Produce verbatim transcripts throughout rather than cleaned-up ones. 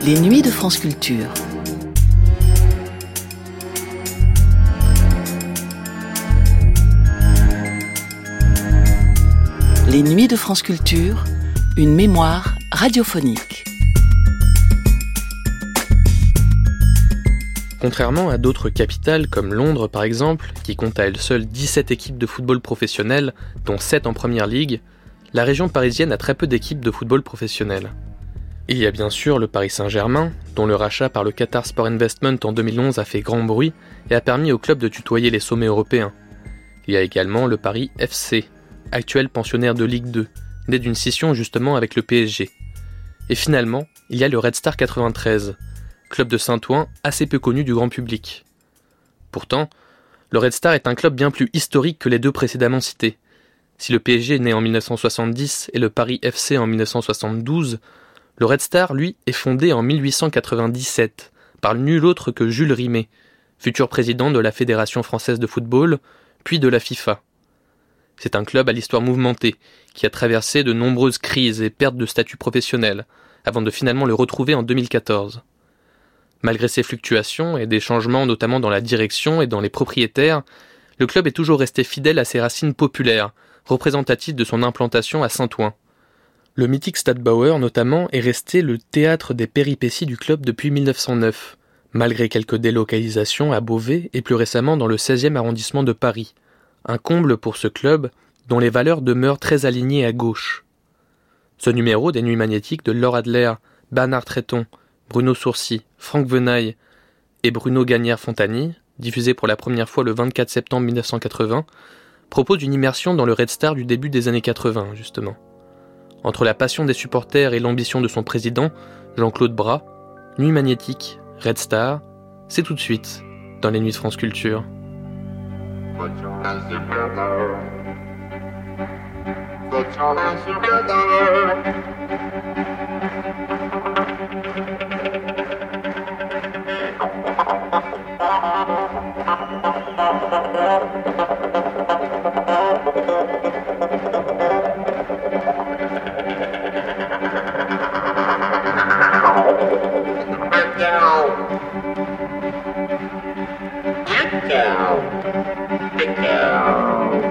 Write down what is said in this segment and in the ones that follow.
Les Nuits de France Culture. Les Nuits de France Culture, une mémoire radiophonique. Contrairement à d'autres capitales comme Londres par exemple, qui compte à elle seule dix-sept équipes de football professionnel, dont sept en première ligue, la région parisienne a très peu d'équipes de football professionnel. Il y a bien sûr le Paris Saint-Germain, dont le rachat par le Qatar Sport Investment en deux mille onze a fait grand bruit et a permis au club de tutoyer les sommets européens. Il y a également le Paris F C, actuel pensionnaire de Ligue deux, né d'une scission justement avec le P S G. Et finalement, il y a le Red Star quatre-vingt-treize, club de Saint-Ouen assez peu connu du grand public. Pourtant, le Red Star est un club bien plus historique que les deux précédemment cités. Si le P S G est né en dix-neuf cent soixante-dix et le Paris F C en dix-neuf cent soixante-douze, le Red Star, lui, est fondé en mille huit cent quatre-vingt-dix-sept par nul autre que Jules Rimet, futur président de la Fédération française de football, puis de la FIFA. C'est un club à l'histoire mouvementée, qui a traversé de nombreuses crises et pertes de statut professionnel, avant de finalement le retrouver en deux mille quatorze. Malgré ces fluctuations et des changements notamment dans la direction et dans les propriétaires, le club est toujours resté fidèle à ses racines populaires, représentatives de son implantation à Saint-Ouen. Le mythique Stade Bauer, notamment, est resté le théâtre des péripéties du club depuis mille neuf cent neuf, malgré quelques délocalisations à Beauvais et plus récemment dans le seizième arrondissement de Paris. Un comble pour ce club, dont les valeurs demeurent très alignées à gauche. Ce numéro des Nuits magnétiques de Laure Adler, Bernard Tréton, Bruno Sourcy, Franck Venaille et Bruno Gagnère-Fontany, diffusé pour la première fois le vingt-quatre septembre mille neuf cent quatre-vingts, propose une immersion dans le Red Star du début des années quatre-vingts, justement. Entre la passion des supporters et l'ambition de son président, Jean-Claude Bras, Nuits magnétiques, Red Star, c'est tout de suite dans les Nuits de France Culture. Put your hands together. Put your hands together. Get down. Get down. Get down.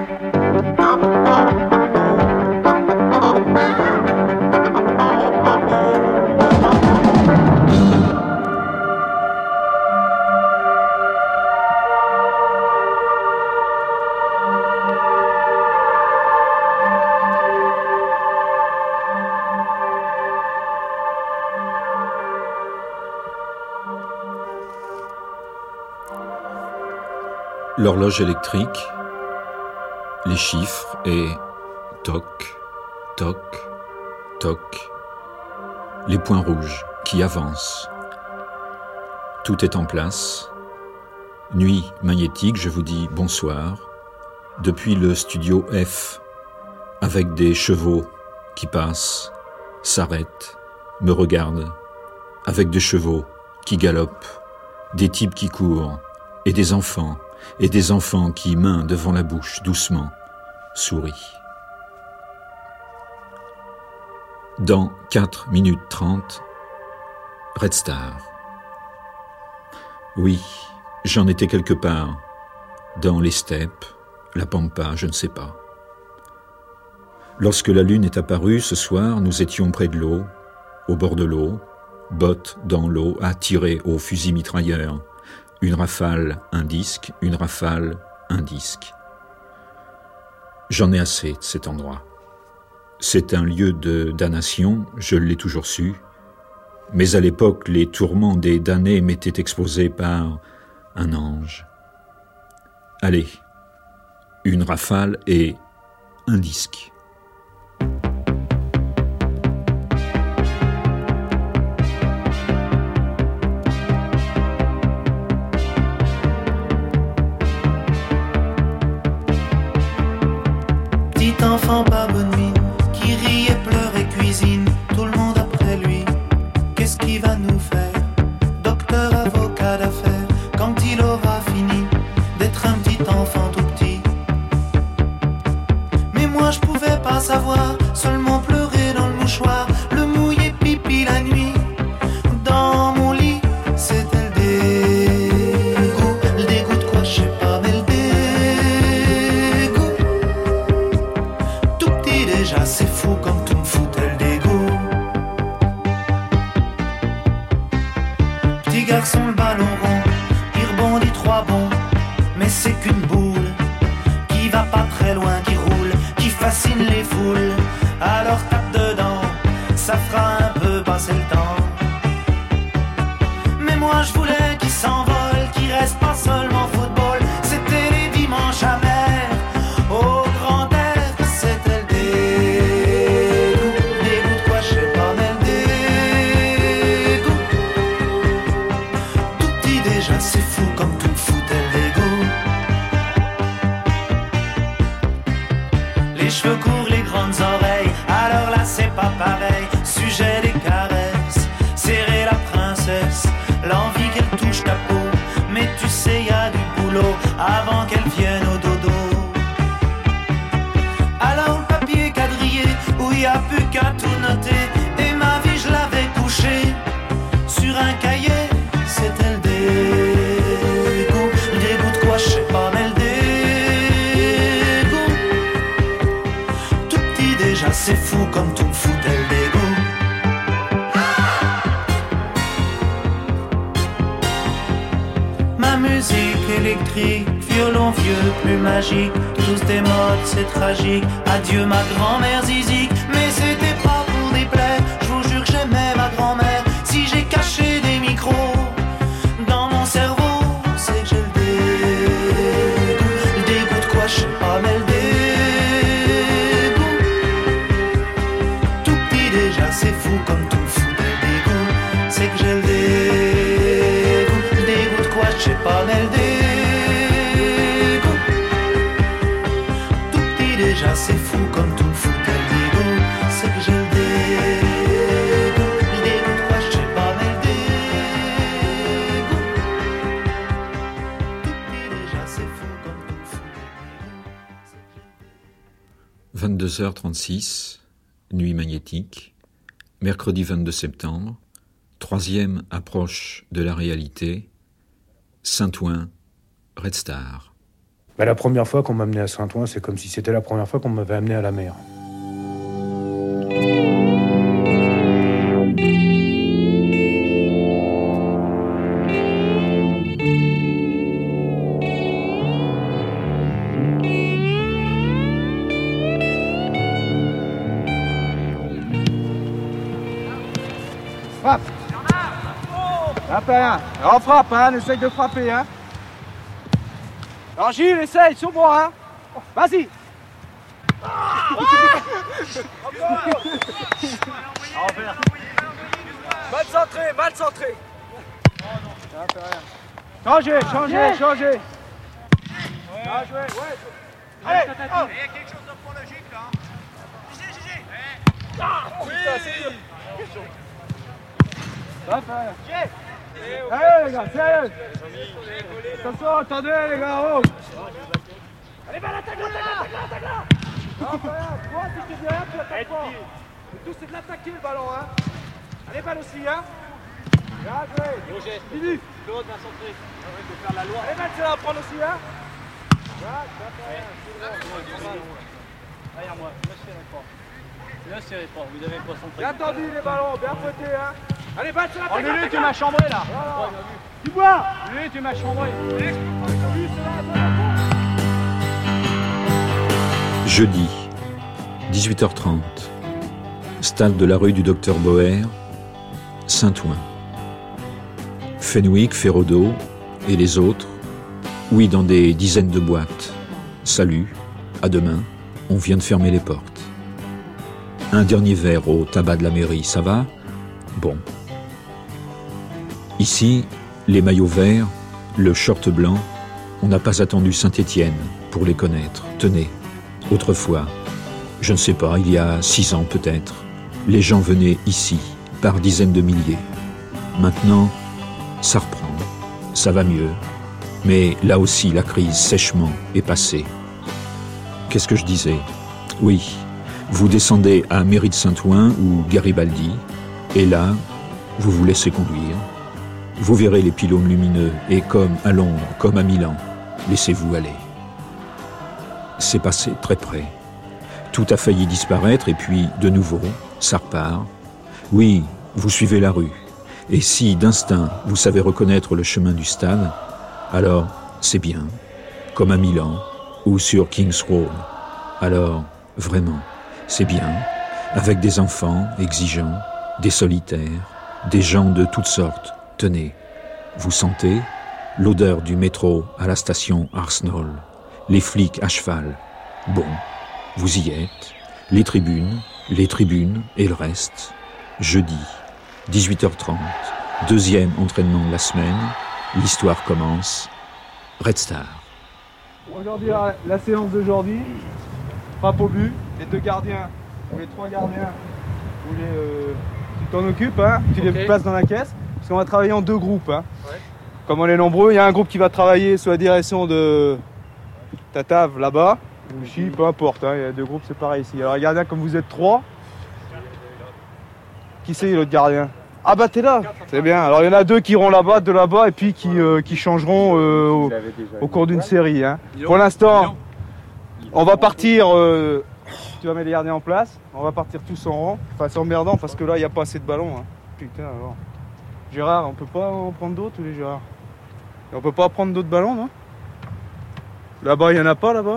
L'horloge électrique, les chiffres et toc, toc, toc, les points rouges qui avancent. Tout est en place. Nuit magnétique, je vous dis bonsoir, depuis le studio F, avec des chevaux qui passent, s'arrêtent, me regardent, avec des chevaux qui galopent, des types qui courent, et des enfants, et des enfants qui, main devant la bouche, doucement, sourient. Dans quatre minutes trente, Red Star. Oui, j'en étais quelque part, dans les steppes, la pampa, je ne sais pas. Lorsque la lune est apparue ce soir, nous étions près de l'eau, au bord de l'eau, bottes dans l'eau, à tirer au fusil mitrailleur. Une rafale, un disque, une rafale, un disque. J'en ai assez de cet endroit. C'est un lieu de damnation, je l'ai toujours su, mais à l'époque, les tourments des damnés m'étaient exposés par un ange. Allez, une rafale et un disque. Enfant pas bonne mine, qui rit et pleure et cuisine, tout le monde après lui. Qu'est-ce qu'il va nous faire? Docteur, avocat d'affaires, quand il aura fini d'être un petit enfant tout petit. Mais moi je pouvais pas savoir, seulement pleurer dans le mouchoir, le mouiller pipi la nuit. fascine les foules, alors tape dedans, ça fera un peu passer le temps. Mais moi je voulais qu'il s'envole, qu'il reste pas seulement football. C'était les dimanches amers, au grand air, c'était le dégoût. Dégoût de quoi, je sais pas, mais le dégoût. Tout petit déjà, c'est fou comme tout me foutait le dégoût. Les cheveux courts, les grandes oreilles, alors là c'est pas pareil. Sujet des caresses, serrer la princesse, l'envie qu'elle touche ta peau. Mais tu sais, y a du boulot avant qu'elle vienne au dodo. Alors le papier quadrillé, où y a plus qu'à tout noter. Et ma vie je l'avais couchée sur un cahier. C'était le dégoût. Le dégoût de quoi, je sais pas, mais le dégoût. Tout petit déjà, c'est fou comme tout me foutait le dégoût. Ma musique électrique, violon vieux, plus magique. Tous des modes, c'est tragique. Adieu ma grand-mère zizique. Mais c'était pas pour déplaire, je vous jure que j'aimais ma grand-mère. Si j'ai caché des micros dans mon cerveau, c'est que j'ai le dégoût. Le dégoût de quoi, je sais pas, mais le dégoût. Tout petit déjà, c'est fou comme tout fou des dégoûts. C'est que j'ai le dégoût. Le dégoût de quoi, je sais pas, mais le dégoût. Tout petit déjà, c'est fou comme tout fou des dégoûts. C'est que j'ai le dégoût. Le dégoût de quoi, je sais pas, mais le dégoût. Tout petit déjà, c'est fou comme tout fou des dégoûts. vingt-deux heures trente-six, nuit magnétique, mercredi vingt-deux septembre, troisième approche de la réalité, Saint-Ouen, Red Star. Bah, la première fois qu'on m'a amené à Saint-Ouen, c'est comme si c'était la première fois qu'on m'avait amené à la mer. Frappe. Un par un. Alors on frappe, hein, on essaye de frapper, hein. Alors Gilles, essaye, sur moi, hein. Vas-y. Mal centré, mal centré. Changez, changez, changez. Bien joué, ouais. Allez, il y a quelque chose de prologique là. Gigi, Gigi. Ah, putain, c'est dur. Hop, allez. Allez les gars, sérieux. Attention, attendez les gars, oh. Allez, va l'attaque, l'attaque, l'attaque, l'attaque là. Non, pas rien, toi si tu dis rien, tu attaques pas. Le tout c'est de l'attaquer le ballon, hein. Allez, balle aussi, hein. Bien joué. Bibi. Claude va centrer. Arrête de faire la loi. Allez, balle, c'est là à prendre aussi, hein. Derrière moi, ne serrez pas. Ne serrez pas, vous avez pas centré. Bien tendu les ballons, bien fouetté, hein. Allez, balle, c'est la tête. Lulu, tu m'as chambré là. Voilà. Du bois. Lulu, tu m'as chambré. Jeudi, dix-huit heures trente, stade de la rue du Docteur Boer, Saint-Ouen. Fenwick, Ferrodo et les autres, oui, dans des dizaines de boîtes. Salut, à demain, on vient de fermer les portes. Un dernier verre au tabac de la mairie, ça va ? Bon. Ici, les maillots verts, le short blanc, on n'a pas attendu Saint-Étienne pour les connaître. Tenez, autrefois, je ne sais pas, il y a six ans peut-être, les gens venaient ici, par dizaines de milliers. Maintenant, ça reprend, ça va mieux. Mais là aussi, la crise sèchement est passée. Qu'est-ce que je disais ? Oui, vous descendez à Mairie de Saint-Ouen ou Garibaldi, et là, vous vous laissez conduire. Vous verrez les pylônes lumineux, et comme à Londres, comme à Milan, laissez-vous aller. C'est passé très près. Tout a failli disparaître, et puis, de nouveau, ça repart. Oui, vous suivez la rue. Et si, d'instinct, vous savez reconnaître le chemin du stade, alors, c'est bien, comme à Milan ou sur King's Road. Alors, vraiment, c'est bien, avec des enfants exigeants, des solitaires, des gens de toutes sortes. Tenez, vous sentez l'odeur du métro à la station Arsenal, les flics à cheval. Bon, vous y êtes, les tribunes, les tribunes et le reste. Jeudi, dix-huit heures trente, deuxième entraînement de la semaine, l'histoire commence. Red Star. Aujourd'hui, la, la séance d'aujourd'hui, frappe au but, les deux gardiens, ou les trois gardiens, ou les, euh, tu t'en occupes, hein, tu okay. les places dans la caisse, parce qu'on va travailler en deux groupes. Hein. Ouais. Comme on est nombreux, il y a un groupe qui va travailler sous la direction de Tatav là-bas, ou Chi, peu importe, hein, il y a deux groupes, c'est pareil ici. Alors les gardiens, comme vous êtes trois, qui c'est l'autre gardien? Ah bah t'es là, c'est bien. Alors il y en a deux qui iront là-bas, deux là-bas, et puis qui, euh, qui changeront euh, au, au cours d'une série. Hein. Pour l'instant, on va partir, euh, tu vas mettre les gardiens en place, on va partir tous en rang, enfin c'est emmerdant parce que là il n'y a pas assez de ballons. Hein. Putain alors. Gérard, on peut pas en prendre d'autres ou les Gérard? Et on peut pas prendre d'autres ballons, non? Là-bas il y en a pas là-bas?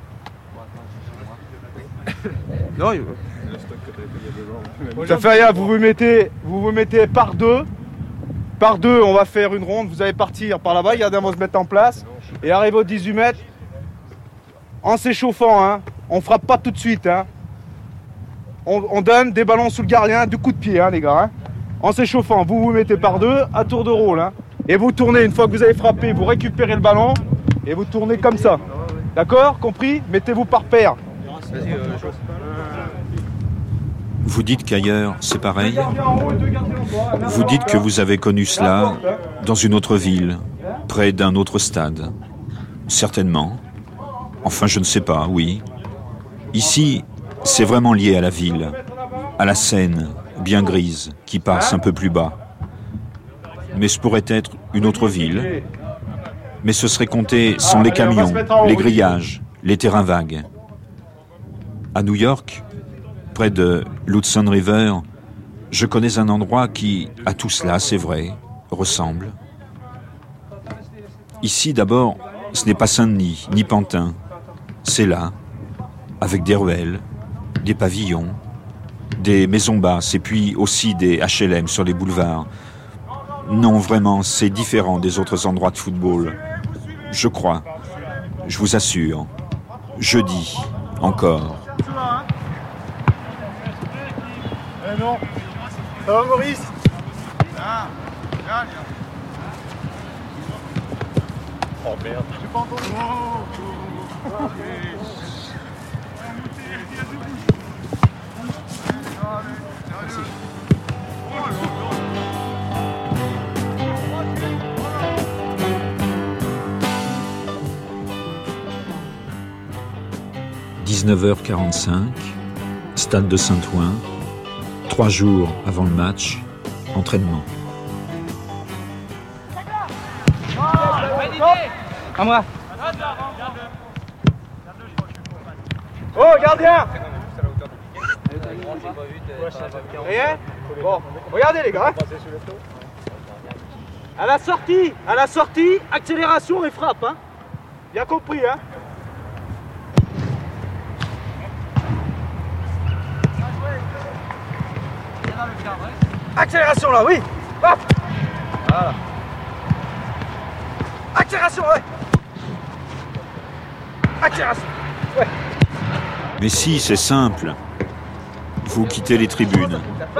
Non, il... Ça fait rien, vous vous mettez, vous vous mettez par deux. Par deux, on va faire une ronde, vous allez partir par là-bas, les gardiens vont se mettre en place. Et arriver aux dix-huit mètres, en s'échauffant, hein, on frappe pas tout de suite. Hein. On, on donne des ballons sous le gardien, du coup de pied, hein, les gars. Hein. En s'échauffant, vous vous mettez par deux, à tour de rôle. Hein. Et vous tournez, une fois que vous avez frappé, vous récupérez le ballon et vous tournez comme ça. D'accord? Compris? Mettez-vous par paire. Vas-y, euh, Vous dites qu'ailleurs, c'est pareil? Vous dites que vous avez connu cela dans une autre ville, près d'un autre stade? Certainement. Enfin, je ne sais pas, oui. Ici, c'est vraiment lié à la ville, à la Seine, bien grise, qui passe un peu plus bas. Mais ce pourrait être une autre ville. Mais ce serait compté sans les camions, les grillages, les terrains vagues. À New York, près de l'Hudson River, je connais un endroit qui, à tout cela, c'est vrai, ressemble. Ici, d'abord, ce n'est pas Saint-Denis, ni Pantin. C'est là, avec des ruelles, des pavillons, des maisons basses et puis aussi des H L M sur les boulevards. Non, vraiment, c'est différent des autres endroits de football. Je crois, je vous assure. Jeudi, encore. Eh non. Ça va Maurice? Ah, regarde. Oh merde. J'ai pas entendu. Oh, oh, dix-neuf heures quarante-cinq, stade de Saint-Ouen, trois jours avant le match, entraînement. À moi. Oh, gardien! Rien? Bon, regardez les gars. À la sortie, à la sortie, accélération et frappe. Hein. Bien compris, hein? Accélération là, oui. Hop. Voilà. Accélération, ouais. Accélération, ouais. Mais si, c'est simple. Vous quittez les tribunes.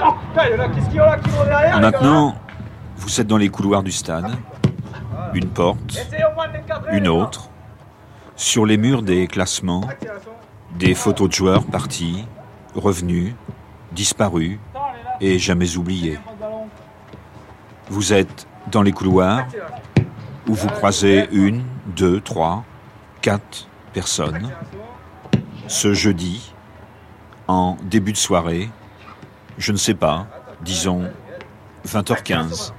Maintenant, vous êtes dans les couloirs du stade. Une porte, une autre. Sur les murs, des classements, des photos de joueurs partis, revenus, disparus et jamais oubliés. Vous êtes dans les couloirs où vous croisez une, deux, trois, quatre personnes. Ce jeudi, en début de soirée, je ne sais pas, disons vingt heures quinze.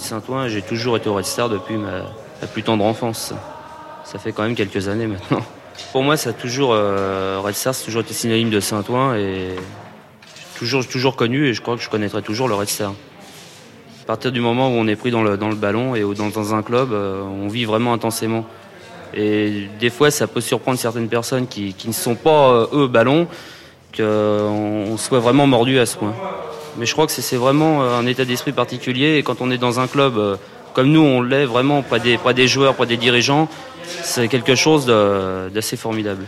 Petit Saint-Ouen, j'ai toujours été au Red Star depuis ma, ma plus tendre enfance. Ça fait quand même quelques années maintenant. Pour moi, ça a toujours, euh, Red Star, c'est toujours été synonyme de Saint-Ouen et toujours, toujours connu, et je crois que je connaîtrai toujours le Red Star. À partir du moment où on est pris dans le, dans le ballon et dans, dans un club, euh, on vit vraiment intensément. Et des fois, ça peut surprendre certaines personnes qui, qui ne sont pas, euh, eux, ballon, qu'on soit vraiment mordu à ce point. Mais je crois que c'est, c'est vraiment un état d'esprit particulier. Et quand on est dans un club euh, comme nous, on l'est vraiment, pas des, pas des joueurs, pas des dirigeants, c'est quelque chose de, d'assez formidable.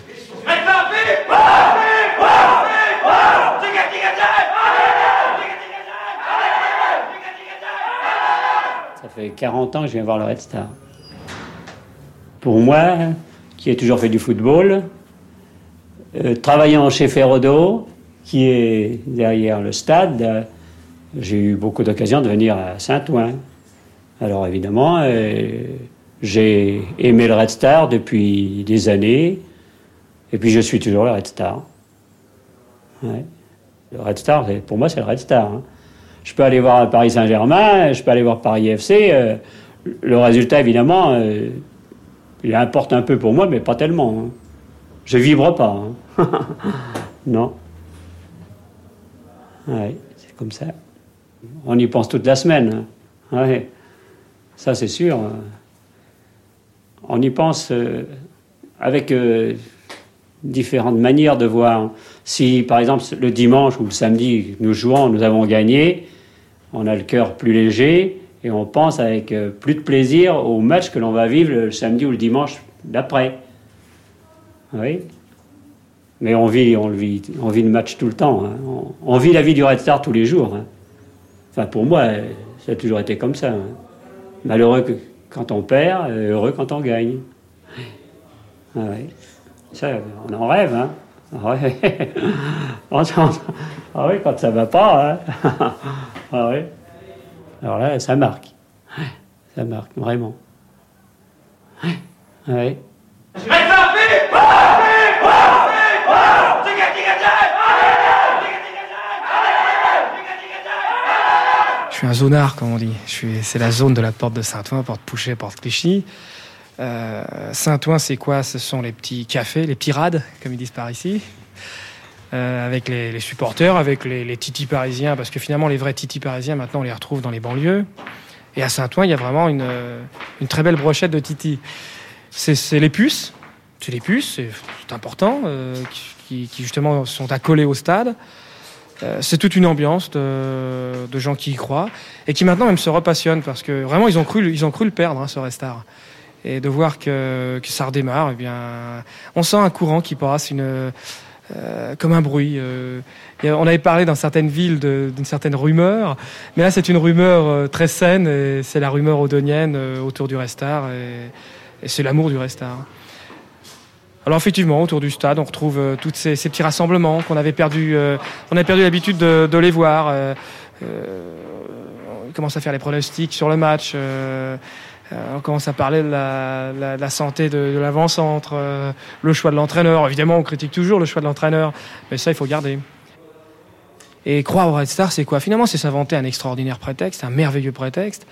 Ça fait quarante ans que je viens voir le Red Star. Pour moi, qui ai toujours fait du football, euh, travaillant chez Ferrodo, qui est derrière le stade, euh, j'ai eu beaucoup d'occasions de venir à Saint-Ouen. Alors évidemment, euh, j'ai aimé le Red Star depuis des années, et puis je suis toujours le Red Star. Ouais. Le Red Star, pour moi, c'est le Red Star. Hein. Je peux aller voir Paris Saint-Germain, je peux aller voir Paris F C. Euh, le résultat, évidemment, euh, il importe un peu pour moi, mais pas tellement. Hein. Je vibre pas. Hein. Non. Ouais, c'est comme ça. On y pense toute la semaine. Hein. Ouais. Ça, c'est sûr. On y pense euh, avec euh, différentes manières de voir. Si, par exemple, le dimanche ou le samedi, nous jouons, nous avons gagné, on a le cœur plus léger et on pense avec euh, plus de plaisir au match que l'on va vivre le samedi ou le dimanche d'après. Oui. Mais on vit, on vit, on vit le match tout le temps. Hein. On, on vit la vie du Red Star tous les jours. Hein. Enfin, pour moi, ça a toujours été comme ça. Hein. Malheureux quand on perd, heureux quand on gagne. Ah oui. Ça, on en rêve, hein. Ah oui. Ah oui, quand ça va pas, hein. Ah oui. Alors là, ça marque. Ça marque, vraiment. Ah oui. Je suis un zonard, comme on dit. Je suis, c'est la zone de la porte de Saint-Ouen, porte Pouchet, porte Clichy. Euh, Saint-Ouen, c'est quoi? Ce sont les petits cafés, les petits rades, comme ils disent par ici, euh, avec les, les supporters, avec les, les titis parisiens, parce que finalement, les vrais titis parisiens, maintenant, on les retrouve dans les banlieues. Et à Saint-Ouen, il y a vraiment une, une très belle brochette de titis. C'est, c'est les puces, c'est les puces, c'est, c'est important, euh, qui, qui justement sont accolés au stade. Euh, c'est toute une ambiance de, de gens qui y croient et qui maintenant même se repassionnent parce que vraiment ils ont cru, ils ont cru le perdre, hein, ce Red Star. Et de voir que, que ça redémarre, eh bien, on sent un courant qui passe, une, euh, comme un bruit. Euh, et on avait parlé dans certaines villes de, d'une certaine rumeur, mais là c'est une rumeur euh, très saine et c'est la rumeur odonienne euh, autour du Red Star et, et c'est l'amour du Red Star. Alors effectivement, autour du stade, on retrouve euh, tous ces, ces petits rassemblements qu'on avait perdu, euh, on a perdu l'habitude de, de les voir. Euh, euh, on commence à faire les pronostics sur le match. Euh, euh, on commence à parler de la, la, la santé de, de l'avant-centre, euh, le choix de l'entraîneur. Évidemment, on critique toujours le choix de l'entraîneur, mais ça, il faut garder. Et croire au Red Star, c'est quoi? Finalement, c'est s'inventer un extraordinaire prétexte, un merveilleux prétexte.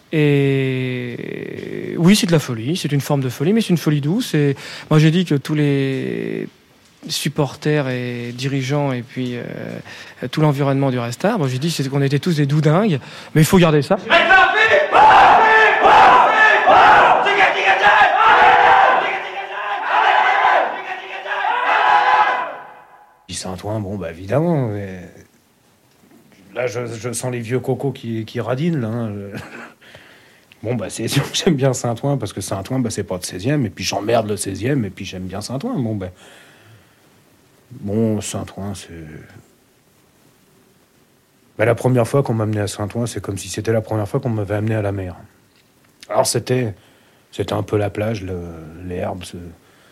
Et oui, c'est de la folie, c'est une forme de folie, mais c'est une folie douce. Et moi, j'ai dit que tous les supporters et dirigeants et puis euh, tout l'environnement du Red Star, moi, j'ai dit c'est qu'on était tous des doudingues, mais il faut garder ça. Saint-Ouen, bon, bah évidemment. Mais... Là, je, je sens les vieux cocos qui, qui radinent, là. Hein. Bon, bah, c'est sûr que j'aime bien Saint-Ouen, parce que Saint-Ouen, bah, c'est pas de seizième, et puis j'emmerde le seizième, et puis j'aime bien Saint-Ouen. Bon, bah... Bon, Saint-Ouen, c'est... Bah, la première fois qu'on m'a amené à Saint-Ouen, c'est comme si c'était la première fois qu'on m'avait amené à la mer. Alors, c'était... C'était un peu la plage, le... l'herbe, c'est...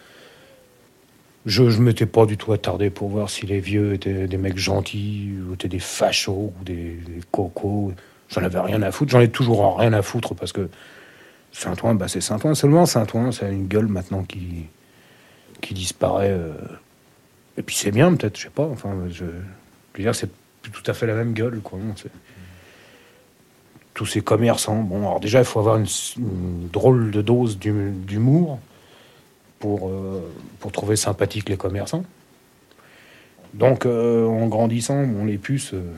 Je ne m'étais pas du tout attardé pour voir si les vieux étaient des mecs gentils, ou étaient des fachos, ou des, des cocos. J'en avais rien à foutre. J'en ai toujours rien à foutre parce que Saint-Ouen, bah c'est Saint-Ouen. Seulement Saint-Ouen, ça a une gueule maintenant qui, qui disparaît. Euh... Et puis c'est bien, peut-être, je sais pas. Enfin, je, je veux dire, c'est plus tout à fait la même gueule, quoi. C'est... tous ces commerçants. Bon, alors déjà, il faut avoir une, une drôle de dose d'humour pour, euh, pour trouver sympathiques les commerçants. Donc, euh, en grandissant, bon, les puces, euh,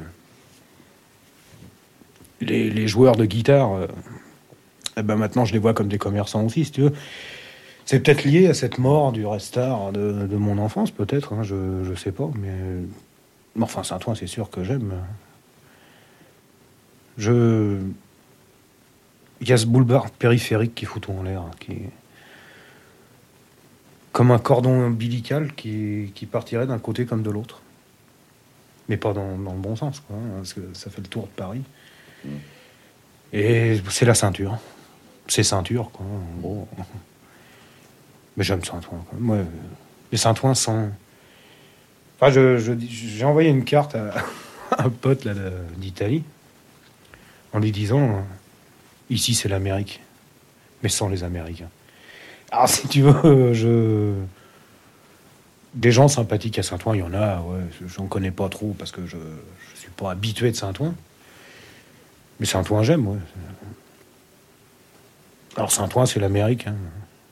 les, les joueurs de guitare, euh, eh ben maintenant, je les vois comme des commerçants aussi, si tu veux. C'est peut-être lié à cette mort du Red Star de, de mon enfance, peut-être, hein, je, je sais pas, mais... mais enfin, Saint-Ouen, c'est sûr que j'aime. Je... Il y a ce boulevard périphérique qui fout tout en l'air, qui est comme un cordon ombilical qui, qui partirait d'un côté comme de l'autre. Mais pas dans, dans le bon sens, quoi, hein, parce que ça fait le tour de Paris. Mmh. Et c'est la ceinture. C'est ceinture, quoi, en gros. Mais j'aime Saint-Ouen, quoi. Moi, les Saint-Ouen sans... Enfin, je, je, j'ai envoyé une carte à, à un pote là, d'Italie en lui disant « Ici, c'est l'Amérique, mais sans les Américains. » Alors, si tu veux, je... Des gens sympathiques à Saint-Ouen, il y en a, ouais. J'en connais pas trop parce que je ne suis pas habitué de Saint-Ouen. Mais Saint-Ouen, j'aime, ouais. Alors, Saint-Ouen, c'est l'Amérique, hein.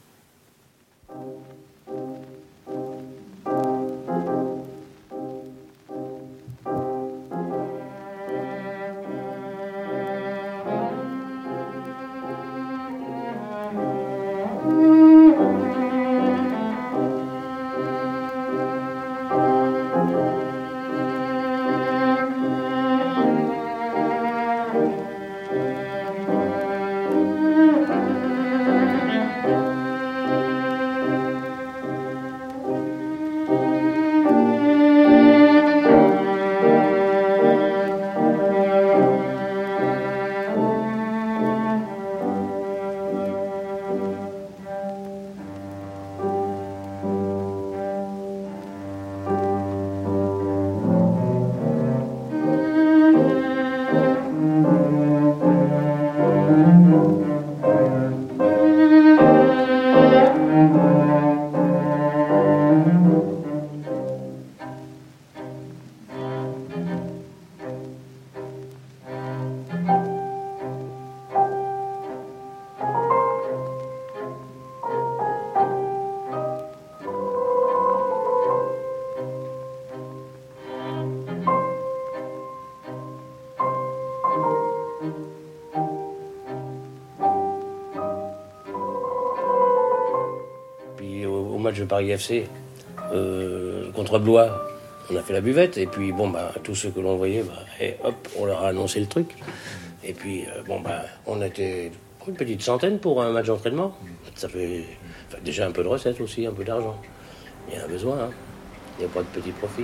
De Paris F C euh, contre Blois, on a fait la buvette et puis bon bah tous ceux que l'on voyait, bah, et hop, on leur a annoncé le truc et puis euh, bon bah on était une petite centaine pour un match d'entraînement. Ça fait enfin, déjà un peu de recettes aussi, un peu d'argent. Il y a un besoin, hein. Il n'y a pas de petit profit.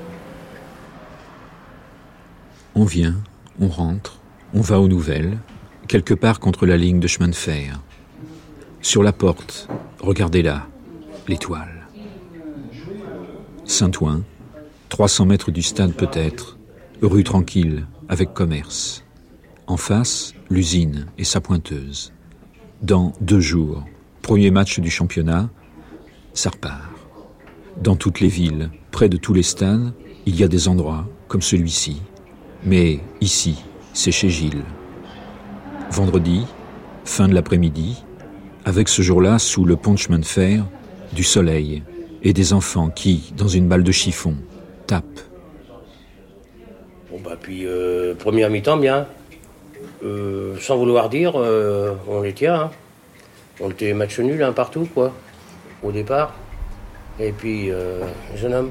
On vient, on rentre, on va aux nouvelles, quelque part contre la ligne de chemin de fer. Sur la porte, regardez-la. L'étoile. Saint-Ouen, trois cents mètres du stade peut-être, rue tranquille, avec commerce. En face, l'usine et sa pointeuse. Dans deux jours, premier match du championnat, ça repart. Dans toutes les villes, près de tous les stades, il y a des endroits comme celui-ci. Mais ici, c'est chez Gilles. Vendredi, fin de l'après-midi, avec ce jour-là, sous le pont de chemin de fer, du soleil et des enfants qui, dans une balle de chiffon, tapent. Bon bah puis euh, première mi-temps bien, euh, sans vouloir dire, euh, on les tient. Hein. On était match nul un partout quoi, au départ. Et puis euh, jeune homme.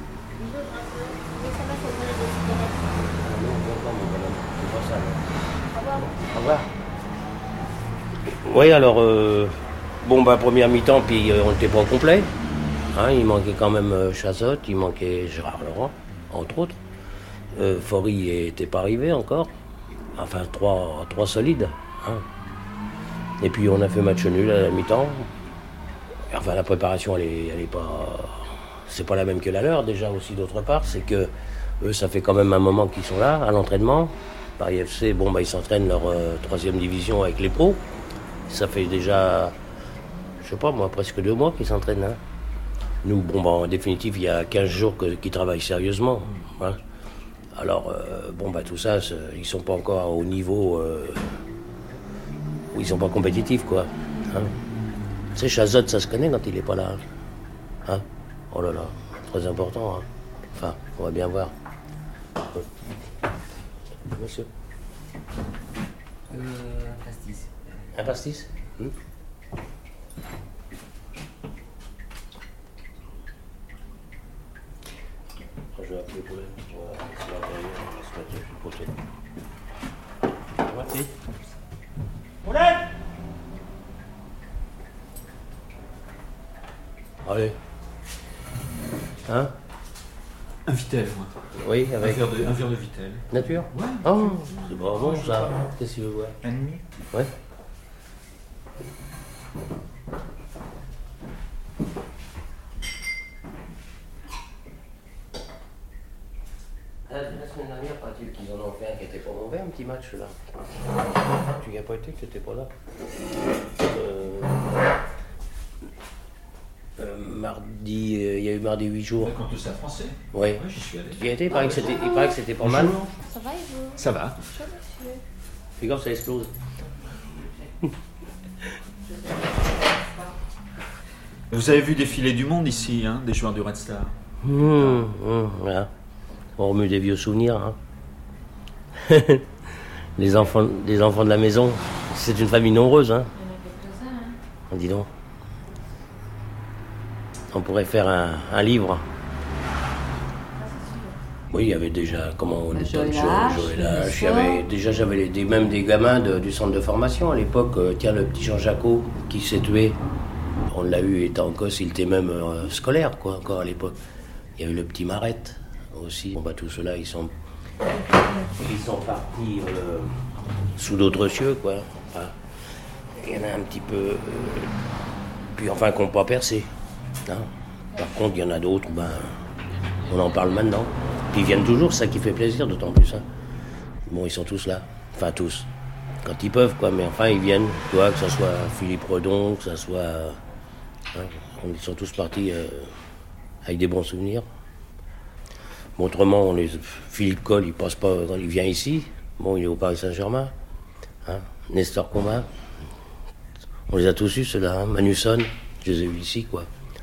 Au revoir. Oui alors. Euh, Bon, bah, première mi-temps, puis euh, on n'était pas au complet. Hein, il manquait quand même euh, Chazotte, il manquait Gérard Laurent, entre autres. Euh, Faury n'était pas arrivé encore. Enfin, trois, trois solides. Hein. Et puis, on a fait match nul à la mi-temps. Enfin, la préparation, elle est, elle est pas... C'est pas la même que la leur, déjà, aussi, d'autre part. C'est que eux, ça fait quand même un moment qu'ils sont là, à l'entraînement. Paris F C, bon, bah, ils s'entraînent leur euh, troisième division avec les pros. Ça fait déjà... Je sais pas, moi, presque deux mois qu'ils s'entraînent. Hein. Nous, bon, bah, en définitive, il y a quinze jours que, qu'ils travaillent sérieusement. Hein. Alors, euh, bon, bah tout ça, c'est, ils sont pas encore au niveau euh, où ils sont pas compétitifs, quoi. Hein, tu sais, Chazot, ça se connaît quand il est pas là. Hein, oh là là, très important. Hein. Enfin, on va bien voir. Monsieur. Euh, un pastis. Un pastis hmm. Je vais appeler pour les... Merci. Allez. Hein? Un Vitel, moi. Oui, avec... Un verre de, un verre de Vitel. Nature? Ouais. Oh, c'est pas bon ça. Qu'est-ce qu'il veut boire? Un demi? Ouais. La semaine dernière, paraît-il qu'ils en ont fait un qui était pas mauvais, un petit match là. Tu n'y as pas été, tu n'étais pas là. Euh, euh, mardi, euh, il y a eu mardi huit jours. Quand c'est français? Oui. Ouais, j'y suis allé. Tu y as été, il paraît que c'était, il paraît que c'était pas mal. Ça va et vous? Ça va. Bonjour monsieur. Fais gaffe, ça explose. Vous avez vu défiler du monde ici, hein, des joueurs du Red Star? Mmh, mmh, voilà. On remue des vieux souvenirs. Hein. les, enfants, les enfants de la maison, c'est une famille nombreuse. Hein. Il y en a quelques-uns, hein. Dis donc. On pourrait faire un, un livre. Oui, il y avait déjà, comment on dit, Joël H, Joël H, il y avait déjà, j'avais les- des, même des gamins de- du centre de formation à l'époque. Euh, tiens, le petit Jean Jacot qui s'est tué, on l'a eu étant en Cosse, il était même euh, scolaire, quoi, encore à l'époque. Il y a eu le petit Marette aussi. Bon, bah, tous ceux-là, ils sont, ils sont partis euh, sous d'autres cieux, quoi. Enfin, il y en a un petit peu, euh, puis enfin, qui n'ont pas percé. Hein. Par contre, il y en a d'autres, ben, on en parle maintenant. Puis ils viennent toujours, c'est ça qui fait plaisir, d'autant plus. Hein. Bon, ils sont tous là. Enfin, tous. Quand ils peuvent, quoi. Mais enfin, ils viennent. Tu vois, que ce soit Philippe Redon, que ce soit... Hein, ils sont tous partis euh, avec des bons souvenirs. Bon, autrement, on les... Philippe Coll, il passe pas quand il vient ici. Bon, il est au Paris Saint-Germain. Hein. Nestor Combin. On les a tous eus, ceux-là. Hein. Manusson, je les ai eus ici, quoi.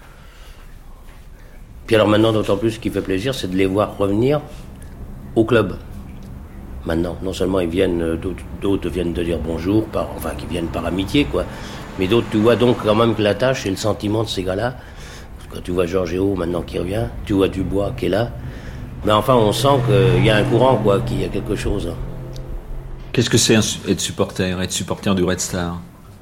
Puis alors maintenant, d'autant plus, ce qui fait plaisir, c'est de les voir revenir au club. Maintenant, non seulement ils viennent, d'autres, d'autres viennent te dire bonjour, par, enfin, qui viennent par amitié, quoi. Mais d'autres, tu vois donc quand même que la tâche et le sentiment de ces gars-là. Quand tu vois Georges Héo maintenant qui revient, tu vois Dubois qui est là. Mais enfin, on sent qu'il y a un courant, quoi, qu'il y a quelque chose. Qu'est-ce que c'est être supporter, être supporter du Red Star?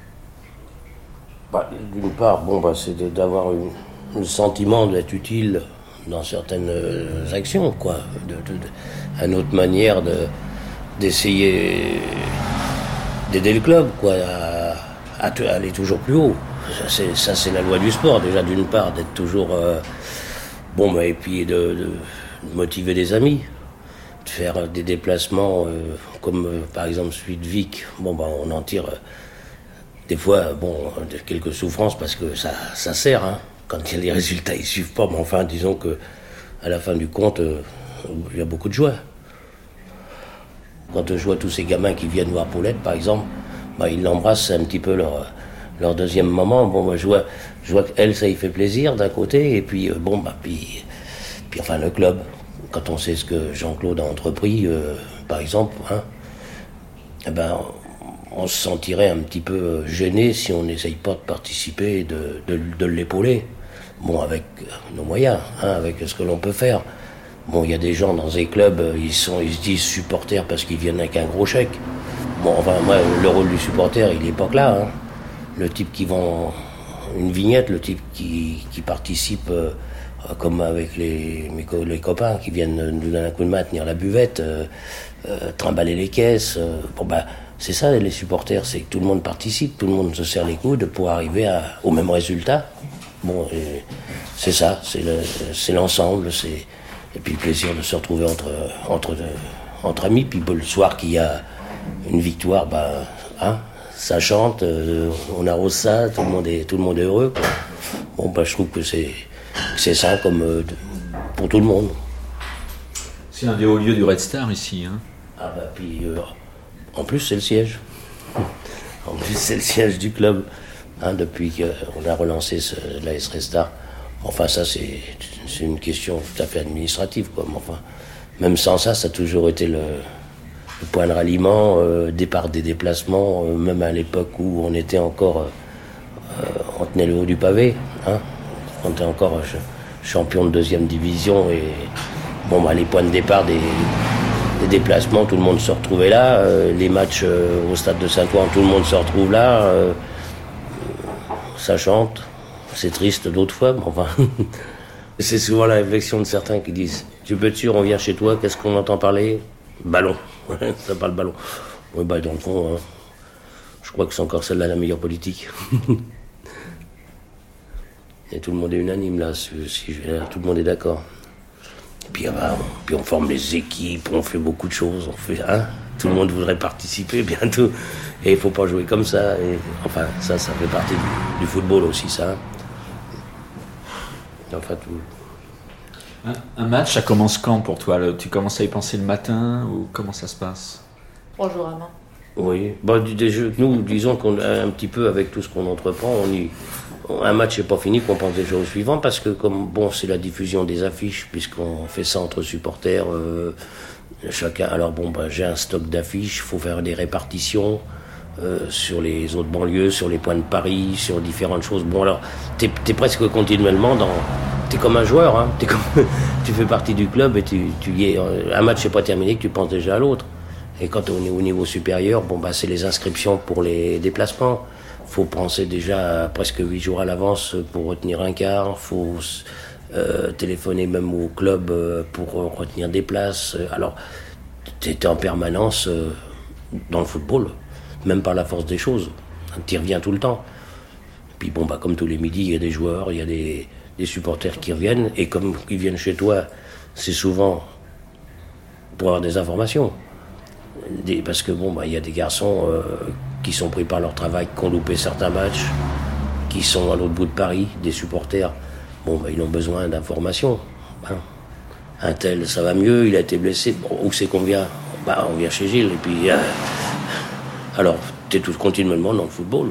Bah, d'une part, bon, bah, c'est de, d'avoir une... le sentiment d'être utile dans certaines euh, actions, quoi. De, de, de, une autre manière de, d'essayer d'aider le club, quoi, à, à, à aller toujours plus haut. Ça c'est, ça, c'est la loi du sport, déjà, d'une part, d'être toujours... Euh, bon, bah, et puis de, de, de motiver des amis, de faire des déplacements, euh, comme euh, par exemple celui de Vic. Bon, bah, on en tire... Euh, des fois, bon, quelques souffrances, parce que ça, ça sert, hein. Quand il y a les résultats, ils suivent pas, mais enfin, disons que à la fin du compte, euh, il y a beaucoup de joie. Quand je vois tous ces gamins qui viennent voir Paulette, par exemple, bah, ils l'embrassent, c'est un petit peu leur, leur deuxième maman. Bon, bah, je vois, je vois qu'elle, ça y fait plaisir d'un côté, et puis, euh, bon, bah, puis, puis, enfin, le club. Quand on sait ce que Jean-Claude a entrepris, euh, par exemple, hein, eh ben, on se sentirait un petit peu gêné si on n'essaye pas de participer, de, de, de l'épauler. Bon, avec nos moyens, hein, avec ce que l'on peut faire. Bon, il y a des gens dans des clubs, ils, sont, ils se disent supporters parce qu'ils viennent avec un gros chèque. Bon, enfin, moi, le rôle du supporter, il n'est pas que là. Hein. Le type qui vend une vignette, le type qui, qui participe, euh, comme avec les, mes, les copains qui viennent nous donner un coup de main, tenir la buvette, euh, euh, trimballer les caisses. Euh, bon, bah, c'est ça, les supporters, c'est que tout le monde participe, tout le monde se serre les coudes pour arriver à, au même résultat. Bon, et c'est ça, c'est, le, c'est l'ensemble, c'est, et puis le plaisir de se retrouver entre, entre, entre amis. Puis le soir qu'il y a une victoire, bah, hein, ça chante, euh, on arrose ça, tout le monde est, tout le monde est heureux, quoi. Bon, bah, je trouve que c'est, que c'est ça comme euh, pour tout le monde. C'est un des hauts lieux du Red Star ici. Hein. Ah bah puis euh, en plus c'est le siège. En plus c'est le siège du club. Hein, depuis qu'on a relancé ce, l'A S Red Star. Enfin ça c'est, c'est une question tout à fait administrative quoi. Mais enfin, même sans ça, ça a toujours été le, le point de ralliement, euh, départ des déplacements, euh, même à l'époque où on était encore, euh, euh, on tenait le haut du pavé. Hein, on était encore euh, champion de deuxième division et bon bah les points de départ des Les déplacements, tout le monde se retrouvait là. Euh, les matchs euh, au stade de Saint-Ouen, tout le monde se retrouve là. Euh, ça chante. C'est triste d'autres fois, mais enfin... c'est souvent la réflexion de certains qui disent « Tu peux être sûr, on vient chez toi, qu'est-ce qu'on entend parler ?»« Ballon. » Ça parle ballon. Oui, bah dans le fond, hein, je crois que c'est encore celle-là la meilleure politique. Et tout le monde est unanime là, si, si je vais là, tout le monde est d'accord. Puis, bah, on, puis on forme les équipes, on fait beaucoup de choses, on fait, hein, tout le monde voudrait participer bientôt. Et il ne faut pas jouer comme ça. Et, enfin, ça, ça fait partie du, du football aussi, ça. Enfin, tout. Un, un match, ça commence quand pour toi? Tu commences à y penser le matin ou comment ça se passe? Bonjour, Amand. Oui, bah, des jeux, nous, disons qu'on a un petit peu, avec tout ce qu'on entreprend, on y... Un match n'est pas fini qu'on pense déjà au suivant parce que comme bon c'est la diffusion des affiches puisqu'on fait ça entre supporters euh, chacun alors bon bah, j'ai un stock d'affiches, il faut faire des répartitions euh, sur les autres banlieues, sur les points de Paris, sur différentes choses. Bon alors t'es, t'es presque continuellement dans t'es comme un joueur hein, t'es comme, tu fais partie du club et tu, tu y es, un match n'est pas terminé que tu penses déjà à l'autre. Et quand on est au niveau supérieur, bon bah c'est les inscriptions pour les déplacements. Faut penser déjà presque huit jours à l'avance pour retenir un quart. Faut euh, téléphoner même au club euh, pour retenir des places. Alors, t'es en permanence euh, dans le football, même par la force des choses. T'y reviens tout le temps. Puis bon, bah comme tous les midis, il y a des joueurs, il y a des, des supporters qui reviennent. Et comme ils viennent chez toi, c'est souvent pour avoir des informations. Des, parce que bon, bah il y a des garçons euh, qui sont pris par leur travail, qui ont loupé certains matchs, qui sont à l'autre bout de Paris, des supporters. Bon, bah ils ont besoin d'informations. Hein. Un tel, ça va mieux, il a été blessé. Bon, où c'est qu'on vient? Bah, on vient chez Gilles. Et puis, euh, alors, t'es tout continuellement dans le football.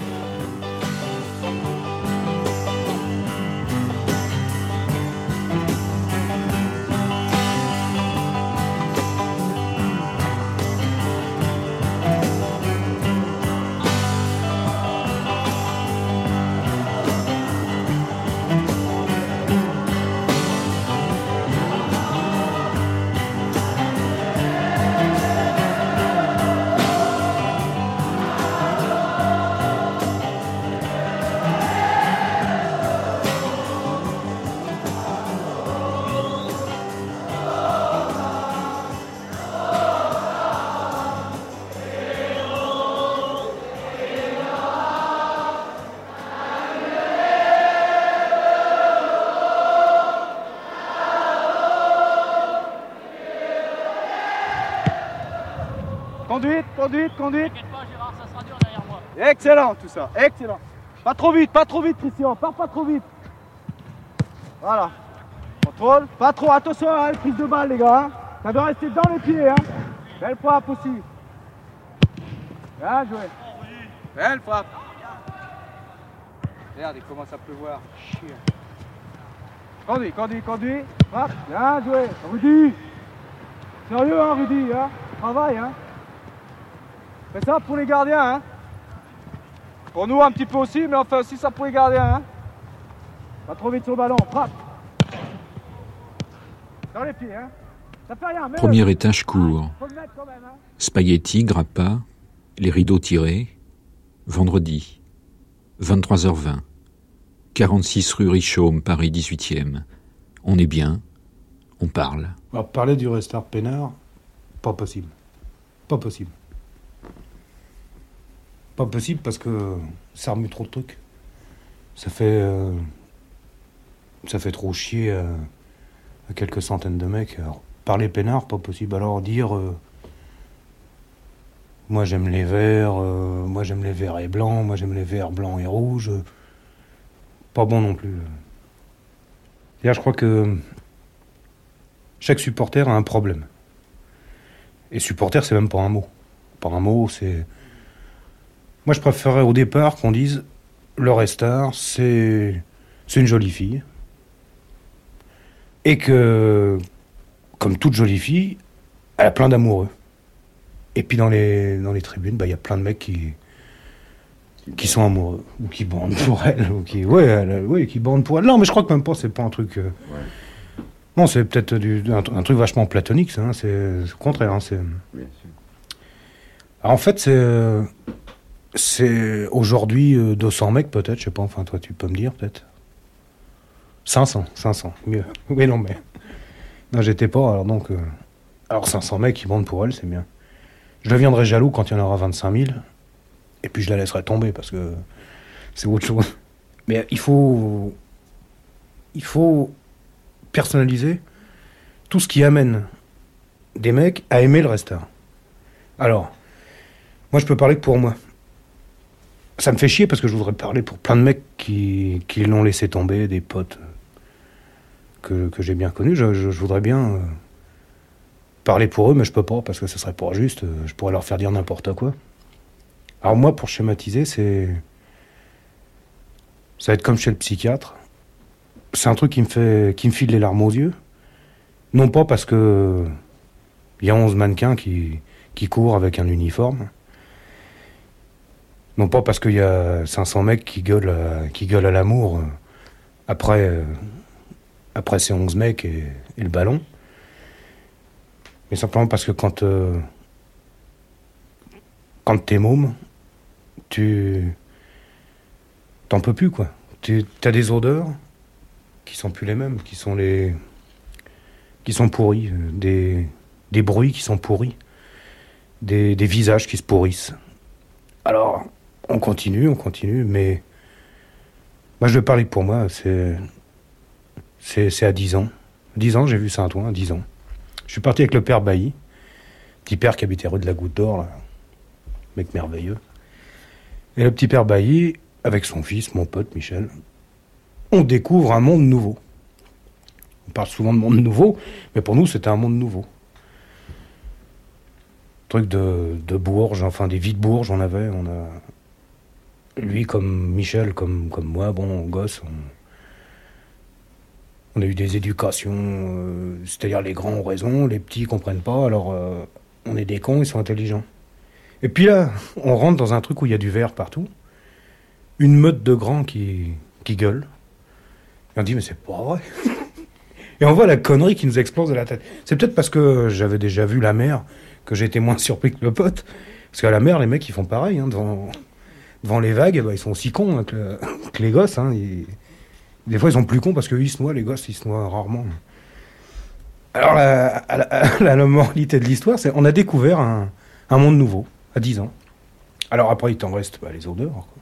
Conduite, conduite, conduite. T'inquiète pas, Gérard, ça sera dur derrière moi. Excellent tout ça, excellent. Pas trop vite, pas trop vite, Christian, pars pas trop vite. Voilà. Contrôle, pas trop, attention à la prise de balle, les gars. Hein. Ça doit rester dans les pieds, hein. Belle frappe aussi. Bien joué. Belle frappe. Regarde, il commence à pleuvoir. Chier. Conduit, conduit, conduit. Frappe, bien joué. Rudy. Sérieux, hein, Rudy, hein. Travail, hein. Fais ça pour les gardiens, hein. Pour nous un petit peu aussi, mais on fait aussi ça pour les gardiens, hein. Pas trop vite sur le ballon, frappe. Dans les pieds, hein. Ça fait rien, mais Premier étage court. faut le mettre quand même, hein. Spaghetti, grappa, les rideaux tirés. Vendredi, vingt-trois heures vingt. quarante-six rue Richomme, Paris dix-huitième. On est bien, on parle. Alors, parler du Red Star Pénard, pas possible. Pas possible. Pas possible parce que ça remue trop de trucs. Ça fait... Euh, ça fait trop chier à, à quelques centaines de mecs. Alors, parler Pénard, pas possible. Alors dire... Euh, moi j'aime les verts, euh, moi j'aime les verts et blancs, moi j'aime les verts blancs et rouges. Euh, pas bon non plus. Là, je crois que... chaque supporter a un problème. Et supporter, c'est même pas un mot. Pas un mot, c'est... Moi, je préférerais au départ qu'on dise Laure Estard, c'est... c'est une jolie fille. Et que, comme toute jolie fille, elle a plein d'amoureux. Et puis dans les, dans les tribunes, bah, y a plein de mecs qui... qui sont amoureux, ou qui bandent pour elle, ou qui... Ouais, elle, ouais, qui bandent pour elle. Non, mais je crois que même pas, c'est pas un truc... Euh... Ouais. Non, c'est peut-être du, un, un truc vachement platonique, ça, hein, c'est, c'est le contraire. Hein, c'est... Bien sûr. Alors, en fait, c'est... C'est aujourd'hui euh, deux cents mecs, peut-être, je sais pas, enfin, toi, tu peux me dire, peut-être cinq cents, cinq cents, mieux. Oui, non, mais... Non, j'étais pas, alors donc... Euh... Alors, cinq cents mecs qui bandent pour elle, c'est bien. Je deviendrai jaloux quand il y en aura vingt-cinq mille, et puis je la laisserai tomber, parce que c'est autre chose. Mais il faut... Il faut personnaliser tout ce qui amène des mecs à aimer le Restart. Alors, moi, je peux parler que pour moi. Ça me fait chier parce que je voudrais parler pour plein de mecs qui, qui l'ont laissé tomber, des potes que, que j'ai bien connus. Je, je, je voudrais bien euh, parler pour eux, mais je peux pas parce que ce serait pas juste. Je pourrais leur faire dire n'importe quoi. Alors moi, pour schématiser, c'est... Ça va être comme chez le psychiatre. C'est un truc qui me fait, qui me file les larmes aux yeux. Non pas parce que il y a onze mannequins qui, qui courent avec un uniforme. Non pas parce qu'il y a cinq cents mecs qui gueulent à, qui gueulent à l'amour après, euh, après ces onze mecs et, et le ballon. Mais simplement parce que quand, euh, quand t'es môme, tu t'en peux plus, quoi. Tu as des odeurs qui sont plus les mêmes, qui sont les qui sont pourris, des, des bruits qui sont pourris, des, des visages qui se pourrissent. Alors, on continue, on continue, mais moi je vais parler pour moi, c'est c'est, c'est à dix ans. dix ans, j'ai vu Saint-Ouen, à dix ans. Je suis parti avec le père Bailly, petit père qui habitait rue de la Goutte d'Or, là. Mec merveilleux. Et le petit père Bailly, avec son fils, mon pote Michel, on découvre un monde nouveau. On parle souvent de monde nouveau, mais pour nous, c'était un monde nouveau. Truc de, de Bourges, enfin des vies de Bourges, on avait. On a... Lui, comme Michel, comme, comme moi, bon, gosse, on... on a eu des éducations, euh, c'est-à-dire les grands ont raison, les petits comprennent pas, alors euh, on est des cons, ils sont intelligents. Et puis là, on rentre dans un truc où il y a du verre partout, une meute de grands qui, qui gueulent. Et on dit, mais c'est pas vrai. Et on voit la connerie qui nous explose de la tête. C'est peut-être parce que j'avais déjà vu la mer que j'ai été moins surpris que le pote. Parce qu'à la mer, les mecs, ils font pareil. Hein, devant, devant les vagues, bah, ils sont aussi cons hein, que, le, que les gosses. Hein, ils, des fois, ils sont plus cons parce qu'eux, ils se noient. Les gosses, ils se noient rarement. Alors, la, la, la, la moralité de l'histoire, c'est on a découvert un, un monde nouveau, à dix ans. Alors après, il t'en reste bah, les odeurs, quoi.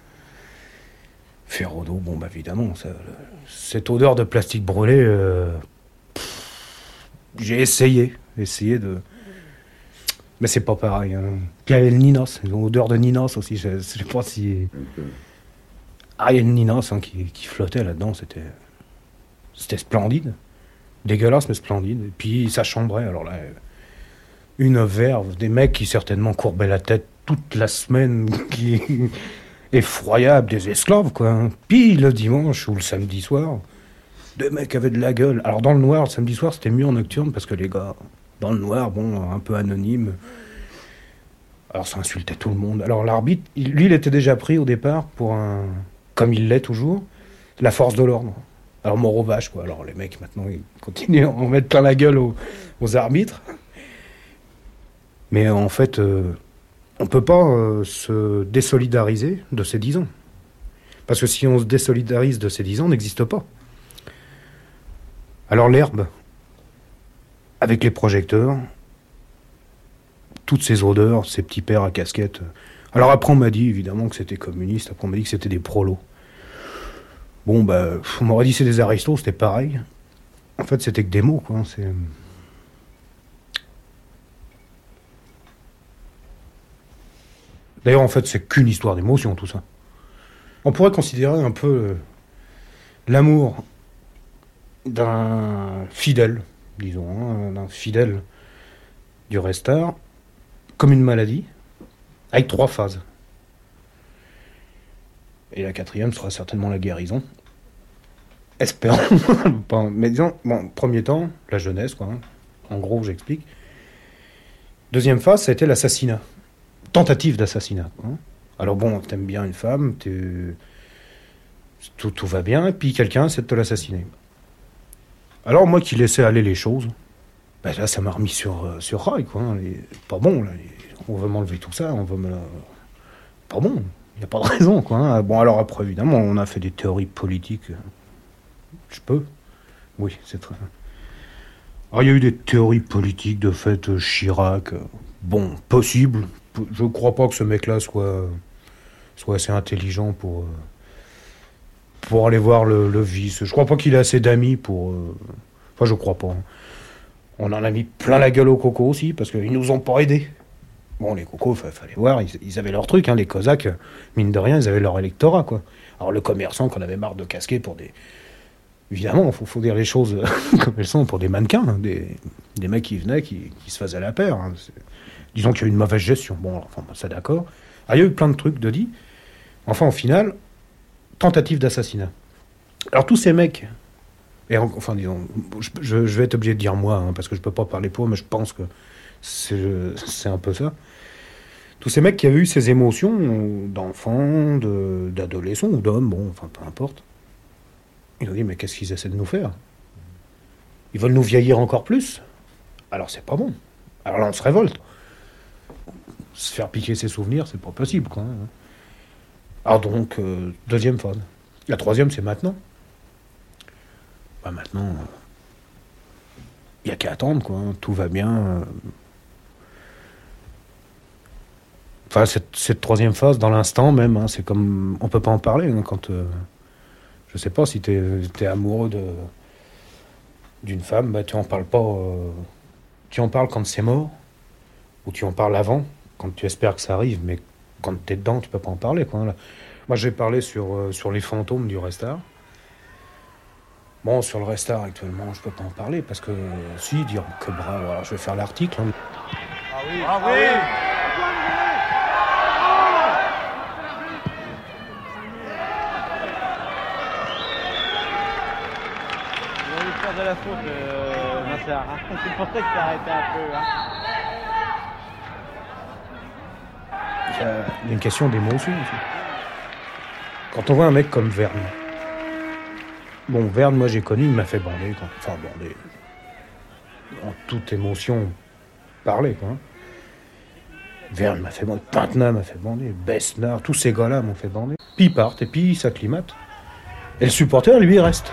Ferro d'eau, bon, bah évidemment, ça, cette odeur de plastique brûlé, euh, pff, j'ai essayé, essayé de... Mais c'est pas pareil. Hein. Puis il y avait le Ninos, l'odeur de Ninos aussi, je, je sais pas si... Ah, il y a le Ninos hein, qui, qui flottait là-dedans, c'était... C'était splendide. Dégueulasse, mais splendide. Et puis ça chambrait, alors là... Une verve, des mecs qui certainement courbaient la tête toute la semaine, qui... effroyable, des esclaves, quoi. Puis le dimanche ou le samedi soir, deux mecs avaient de la gueule. Alors dans le noir, le samedi soir, c'était mieux en nocturne parce que les gars, dans le noir, bon, un peu anonyme. Alors ça insultait tout le monde. Alors l'arbitre, il, lui, il était déjà pris au départ pour un, comme il l'est toujours, la force de l'ordre. Alors mort aux vaches, quoi. Alors les mecs, maintenant, ils continuent à en mettre plein la gueule aux, aux arbitres. Mais en fait... Euh, on ne peut pas euh, se désolidariser de ces dix ans. Parce que si on se désolidarise de ces dix ans, on n'existe pas. Alors l'herbe, avec les projecteurs, toutes ces odeurs, ces petits pères à casquette. Alors après on m'a dit évidemment que c'était communiste, après on m'a dit que c'était des prolos. Bon bah, on m'aurait dit c'est des aristos, c'était pareil. En fait c'était que des mots, quoi. C'est... D'ailleurs, en fait, c'est qu'une histoire d'émotion, tout ça. On pourrait considérer un peu euh, l'amour d'un fidèle disons, hein, un fidèle du Red Star, comme une maladie, avec trois phases. Et la quatrième sera certainement la guérison. Espérons. Mais disons, bon, premier temps, la jeunesse, quoi. Hein. En gros, j'explique. Deuxième phase, ça a été l'assassinat. Tentative d'assassinat. Hein. Alors bon, t'aimes bien une femme, t'es... Tout, tout va bien, et puis quelqu'un essaie de te l'assassiner. Alors moi qui laissais aller les choses, ben là ça m'a remis sur, euh, sur rail, quoi. Hein. Les... Pas bon, là. Les... On veut m'enlever tout ça, on veut me... Pas bon, il n'y a pas de raison, quoi. Hein. Bon, alors après, évidemment, on a fait des théories politiques. Je peux. Oui, c'est très... Alors il y a eu des théories politiques, de fait, euh, Chirac. Euh, bon, possible. Je crois pas que ce mec-là soit, soit assez intelligent pour, euh, pour aller voir le, le vice. Je crois pas qu'il ait assez d'amis pour... Euh... Enfin, je crois pas. Hein. On en a mis plein la gueule aux cocos aussi, parce qu'ils nous ont pas aidés. Bon, les cocos, il fallait voir, ils, ils avaient leur truc, hein, les Cosaques, mine de rien, ils avaient leur électorat, quoi. Alors le commerçant qu'on avait marre de casquer pour des... Évidemment, il faut, faut dire les choses comme elles sont, pour des mannequins, hein, des, des mecs qui venaient, qui, qui se faisaient la paire. Hein. Disons qu'il y a eu une mauvaise gestion. Bon, alors, enfin, ça d'accord. Ah, il y a eu plein de trucs de dit. Enfin, au final, tentative d'assassinat. Alors tous ces mecs, et en, enfin disons, je, je, je vais être obligé de dire moi, hein, parce que je peux pas parler pour eux, mais je pense que c'est, c'est un peu ça. Tous ces mecs qui avaient eu ces émotions d'enfants, de, d'adolescents ou d'hommes, bon, enfin peu importe. Ils ont dit, mais qu'est-ce qu'ils essaient de nous faire? Ils veulent nous vieillir encore plus? Alors c'est pas bon. Alors là, on se révolte. Se faire piquer ses souvenirs, c'est pas possible, quoi. Alors donc, euh, deuxième phase. La troisième, c'est maintenant. Bah maintenant, il euh, n'y a qu'à attendre, quoi. Tout va bien. Euh... Enfin, cette, cette troisième phase, dans l'instant même, hein, c'est comme... On peut pas en parler, hein, quand... Euh... Je sais pas, si t'es, t'es amoureux de, d'une femme, bah tu en parles pas... Euh... Tu en parles quand c'est mort, ou tu en parles avant, quand tu espères que ça arrive, mais quand t'es dedans, tu peux pas en parler, quoi. Là. Moi, j'ai parlé sur, euh, sur les fantômes du Red Star. Bon, sur le Red Star, actuellement, je peux pas en parler, parce que, si, dire que bravo, alors je vais faire l'article. Hein. Ah oui, ah oui, il va lui faire de la faute, euh, Nasser. Hein. C'est pour ça qu'il s'est arrêté un peu. Hein. Il y a, il y a une question d'émotion aussi. Quand on voit un mec comme Verne, bon, Verne, moi j'ai connu, il m'a fait bander, quand... enfin bander, en toute émotion, parler, quoi. Verne m'a fait bander, Pintenat m'a fait bander, Besnard, tous ces gars-là m'ont fait bander. Puis ils partent, et puis ils s'acclimatent. Et le supporter, lui, il reste.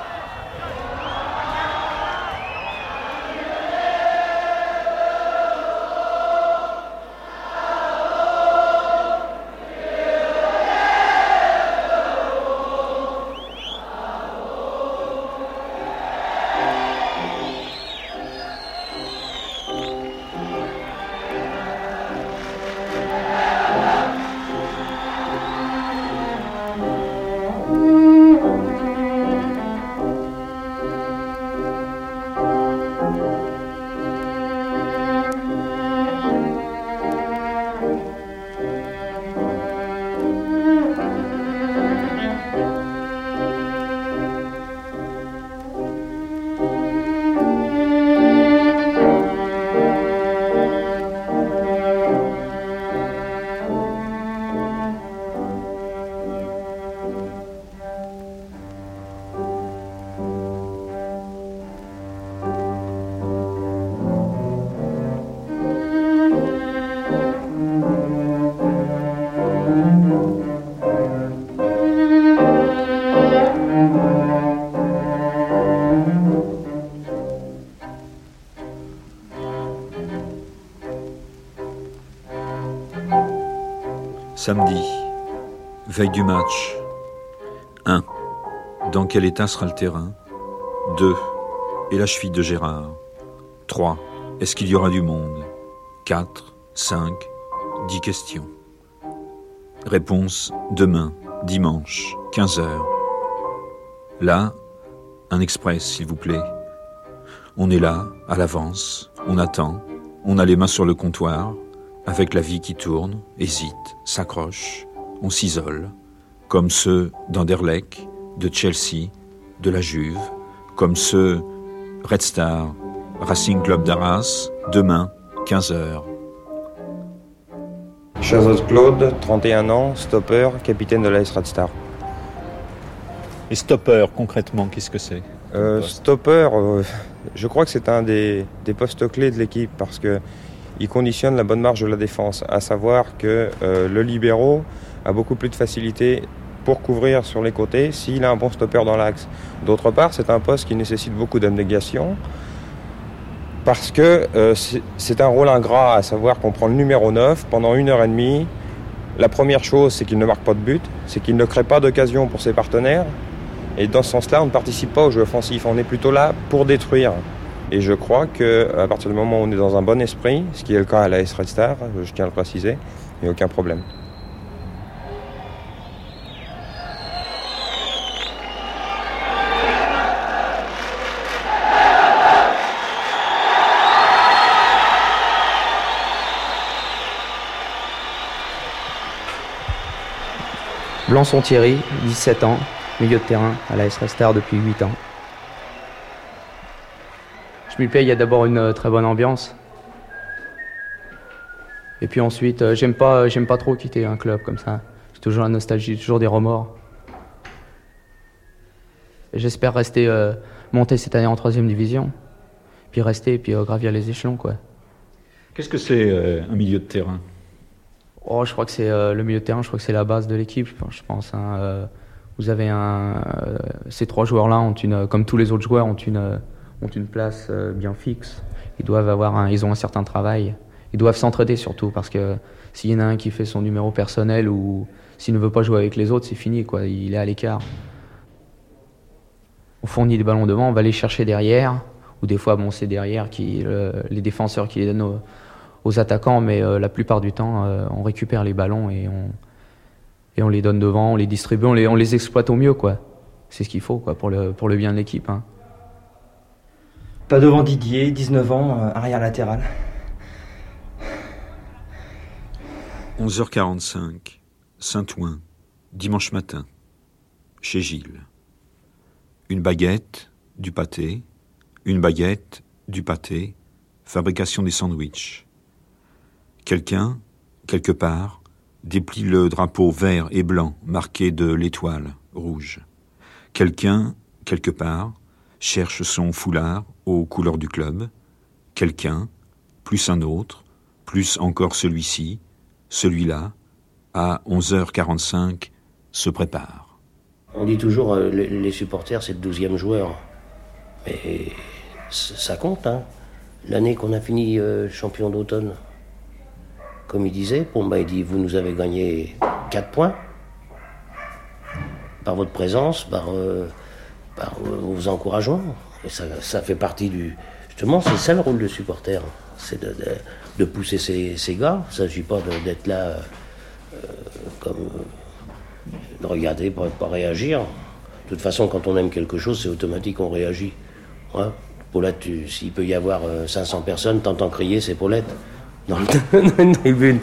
Samedi, veille du match. un. Dans quel état sera le terrain? deux. Et la cheville de Gérard? trois. Est-ce qu'il y aura du monde? quatre. cinq. dix questions. Réponse, demain, dimanche, quinze heures. Là, un express, s'il vous plaît. On est là, à l'avance, on attend, on a les mains sur le comptoir, avec la vie qui tourne, hésite, s'accroche, on s'isole, comme ceux d'Anderlecht, de Chelsea, de la Juve, comme ceux Red Star, Racing Club d'Arras, demain, quinze heures. Chazot Claude, trente et un ans, stopper, capitaine de l'A S Red Star. Et stopper, concrètement, qu'est-ce que c'est ? euh, Stopper, euh, je crois que c'est un des, des postes clés de l'équipe parce qu'il conditionne la bonne marge de la défense, à savoir que euh, le libéro a beaucoup plus de facilité pour couvrir sur les côtés s'il a un bon stopper dans l'axe. D'autre part, c'est un poste qui nécessite beaucoup d'abnégation parce que euh, c'est, c'est un rôle ingrat, à savoir qu'on prend le numéro neuf pendant une heure et demie. La première chose, c'est qu'il ne marque pas de but, c'est qu'il ne crée pas d'occasion pour ses partenaires. Et dans ce sens-là, on ne participe pas au jeu offensif, on est plutôt là pour détruire. Et je crois qu'à partir du moment où on est dans un bon esprit, ce qui est le cas à l'A S Red Star, je tiens à le préciser, il n'y a aucun problème. Blançon Thierry, dix-sept ans, milieu de terrain à l'A S Red Star depuis huit ans. Je m'y plais, il y a d'abord une euh, très bonne ambiance. Et puis ensuite, euh, j'aime pas, j'aime pas trop quitter un club comme ça. J'ai toujours la nostalgie, toujours des remords. Et j'espère rester, euh, monter cette année en troisième division. Puis rester, et puis euh, gravir les échelons, quoi. Qu'est-ce que c'est euh, un milieu de terrain ? Oh, je crois que c'est euh, le milieu de terrain, je crois que c'est la base de l'équipe, je pense. Hein, euh, vous avez un, euh, ces trois joueurs-là, ont une, comme tous les autres joueurs, ont une, euh, ont une place euh, bien fixe. Ils doivent avoir, un, ils ont un certain travail. Ils doivent s'entraider surtout, parce que s'il y en a un qui fait son numéro personnel ou s'il ne veut pas jouer avec les autres, c'est fini, quoi. Il est à l'écart. On fournit des ballons devant, on va les chercher derrière, ou des fois, bon, c'est derrière qui, le, les défenseurs qui les donnent aux, aux attaquants, mais euh, la plupart du temps, euh, on récupère les ballons et on, et on les donne devant, on les distribue, on les, on les exploite au mieux, quoi. C'est ce qu'il faut, quoi, pour le, pour le bien de l'équipe. Hein. Pas devant Didier, dix-neuf ans, euh, arrière latéral. onze heures quarante-cinq, Saint-Ouen, dimanche matin, chez Gilles. Une baguette, du pâté, une baguette, du pâté, fabrication des sandwichs. Quelqu'un, quelque part, déplie le drapeau vert et blanc marqué de l'étoile rouge. Quelqu'un, quelque part, cherche son foulard aux couleurs du club. Quelqu'un, plus un autre, plus encore celui-ci, celui-là, à onze heures quarante-cinq, se prépare. On dit toujours euh, les, les supporters, c'est le douzième joueur. Mais ça compte, hein. L'année qu'on a fini euh, champion d'automne, comme il disait, Pomba, il dit, vous nous avez gagné quatre points par votre présence, par, euh, par euh, vos encouragements. Et ça, ça fait partie du... Justement, c'est ça le rôle de supporter, c'est de, de, de pousser ces, ces gars. Il ne s'agit pas de, d'être là euh, comme... Euh, de regarder, pas, pas réagir. De toute façon, quand on aime quelque chose, c'est automatique, on réagit. Ouais. Paulette, tu, s'il peut y avoir euh, cinq cents personnes, t'entends crier, c'est Paulette. Dans une tribune.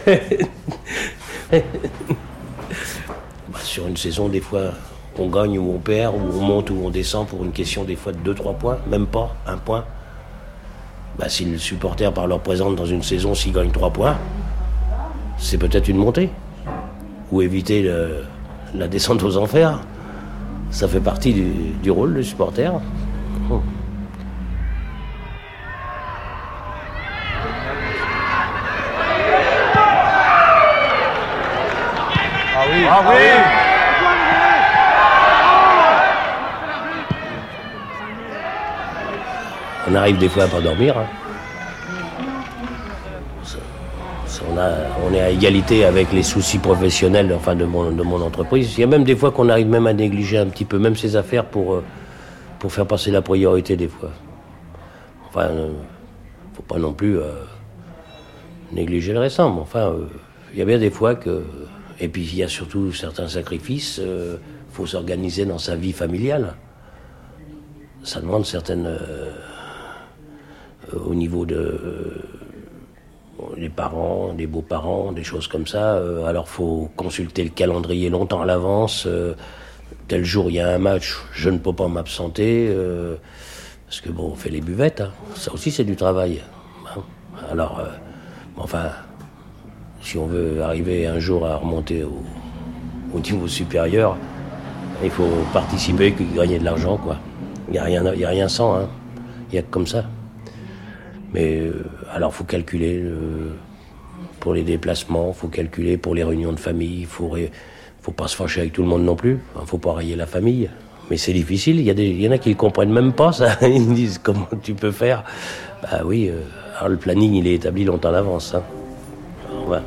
Bah, sur une saison, des fois, on gagne ou on perd, ou on monte ou on descend pour une question des fois de deux trois points, même pas, un point. Bah, si les supporters, par leur présence dans une saison, s'ils gagnent trois points, c'est peut-être une montée. Ou éviter le, la descente aux enfers. Ça fait partie du, du rôle du supporter. Oh. Ah oui, ah oui. On arrive des fois à pas dormir. Hein. Ça, ça, on, a, on est à égalité avec les soucis professionnels, enfin de mon, de mon entreprise. Il y a même des fois qu'on arrive même à négliger un petit peu, même ses affaires pour, pour faire passer la priorité des fois. Enfin, euh, faut pas non plus euh, négliger le récent, mais enfin, euh, il y a bien des fois que... Et puis il y a surtout certains sacrifices, il euh, faut s'organiser dans sa vie familiale. Ça demande certaines, euh, euh, au niveau de euh, des parents, des beaux-parents, des choses comme ça. Euh, alors faut consulter le calendrier longtemps à l'avance. Euh, tel jour il y a un match, je ne peux pas m'absenter. Euh, parce que bon, on fait les buvettes, hein. Ça aussi c'est du travail. Hein. Alors, euh, enfin, si on veut arriver un jour à remonter au, au niveau supérieur, il faut participer, gagner de l'argent, quoi. Il n'y a rien, il y a rien sans, hein. Il n'y a que comme ça. Mais euh, alors, faut calculer euh, pour les déplacements, faut calculer pour les réunions de famille. Il faut, ré... faut pas se fâcher avec tout le monde non plus. Il ne faut pas rayer la famille. Mais c'est difficile. Il y a des, il y en a qui ne comprennent même pas ça. Ils me disent comment tu peux faire. Bah oui. Euh, alors le planning, il est établi longtemps à l'avance. Hein. Alors, voilà.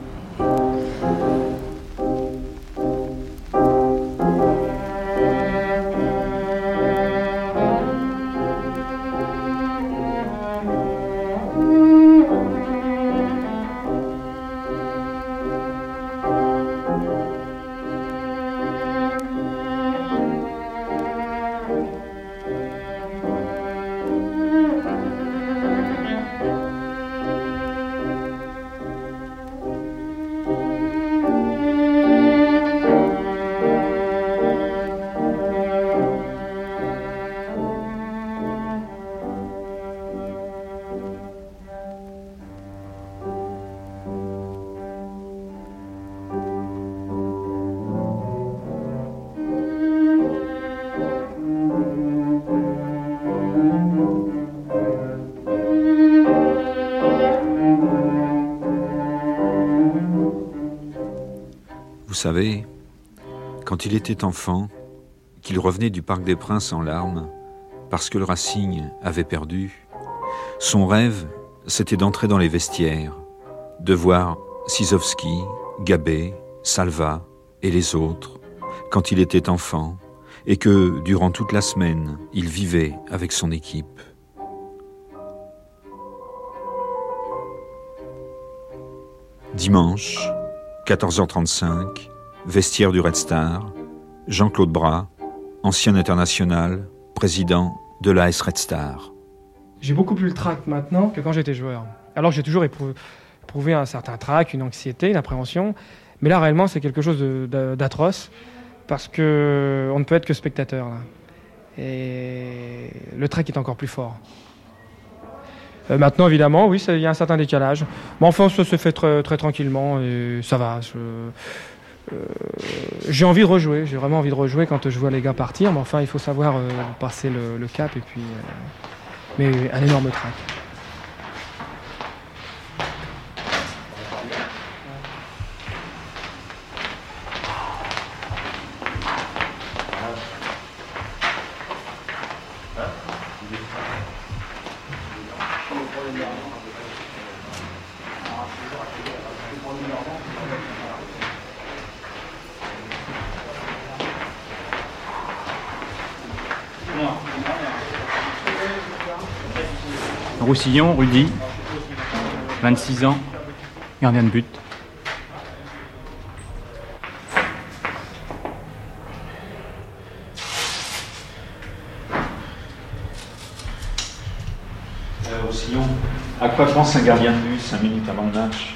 Vous savez, quand il était enfant, qu'il revenait du Parc des Princes en larmes, parce que le Racing avait perdu, son rêve, c'était d'entrer dans les vestiaires, de voir Sisovski, Gabet, Salva et les autres, quand il était enfant, et que, durant toute la semaine, il vivait avec son équipe. Dimanche, quatorze heures trente-cinq, vestiaire du Red Star, Jean-Claude Bras, ancien international, président de l'A S Red Star. J'ai beaucoup plus le trac maintenant que quand j'étais joueur. Alors j'ai toujours éprouvé, éprouvé un certain trac, une anxiété, une appréhension, mais là réellement c'est quelque chose de, de, d'atroce, parce qu'on ne peut être que spectateur. Là. Et le trac est encore plus fort. Euh, maintenant, évidemment, oui, il y a un certain décalage. Mais enfin, ça se fait très, très tranquillement et ça va. Je, euh, j'ai envie de rejouer. J'ai vraiment envie de rejouer quand je vois les gars partir. Mais enfin, il faut savoir euh, passer le, le cap et puis. Euh, mais un énorme trac. Roussillon, Rudy, vingt-six ans, gardien de but. Euh, Roussillon, à quoi pense un gardien de but cinq minutes avant le match?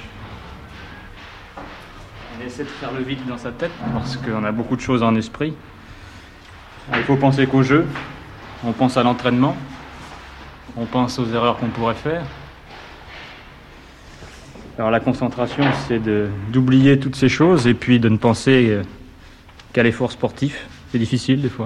On essaie de faire le vide dans sa tête parce qu'on a beaucoup de choses en esprit. Il faut penser qu'au jeu, on pense à l'entraînement. On pense aux erreurs qu'on pourrait faire. Alors la concentration, c'est de, d'oublier toutes ces choses et puis de ne penser qu'à l'effort sportif. C'est difficile des fois.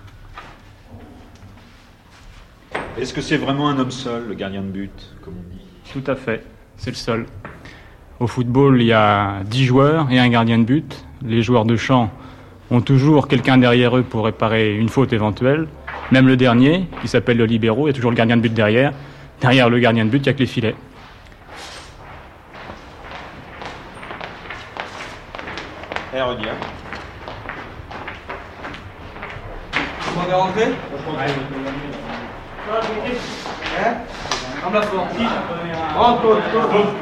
Est-ce que c'est vraiment un homme seul, le gardien de but, comme on dit? Tout à fait, c'est le seul. Au football, il y a dix joueurs et un gardien de but. Les joueurs de champ ont toujours quelqu'un derrière eux pour réparer une faute éventuelle. Même le dernier, qui s'appelle le libéro, il y a toujours le gardien de but derrière. Derrière le gardien de but, il n'y a que les filets. Et Rudy. Vous m'avez rentré? Hein? Comme la sportive. Rentre, rentre.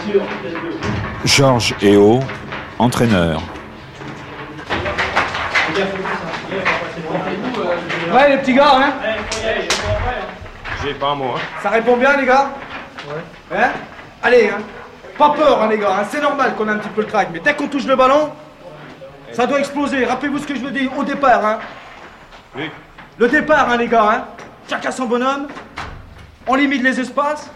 Georges Héot, entraîneur. Ouais, les petits gars, hein? J'ai pas un mot, hein. Ça répond bien, les gars? Ouais. Hein? Allez, hein? Pas peur, hein, les gars, hein? C'est normal qu'on a un petit peu le crack, mais dès qu'on touche le ballon, ça doit exploser. Rappelez-vous ce que je veux dire au départ, hein? Oui. Le départ, hein, les gars, hein? Chacun son bonhomme. On limite les espaces.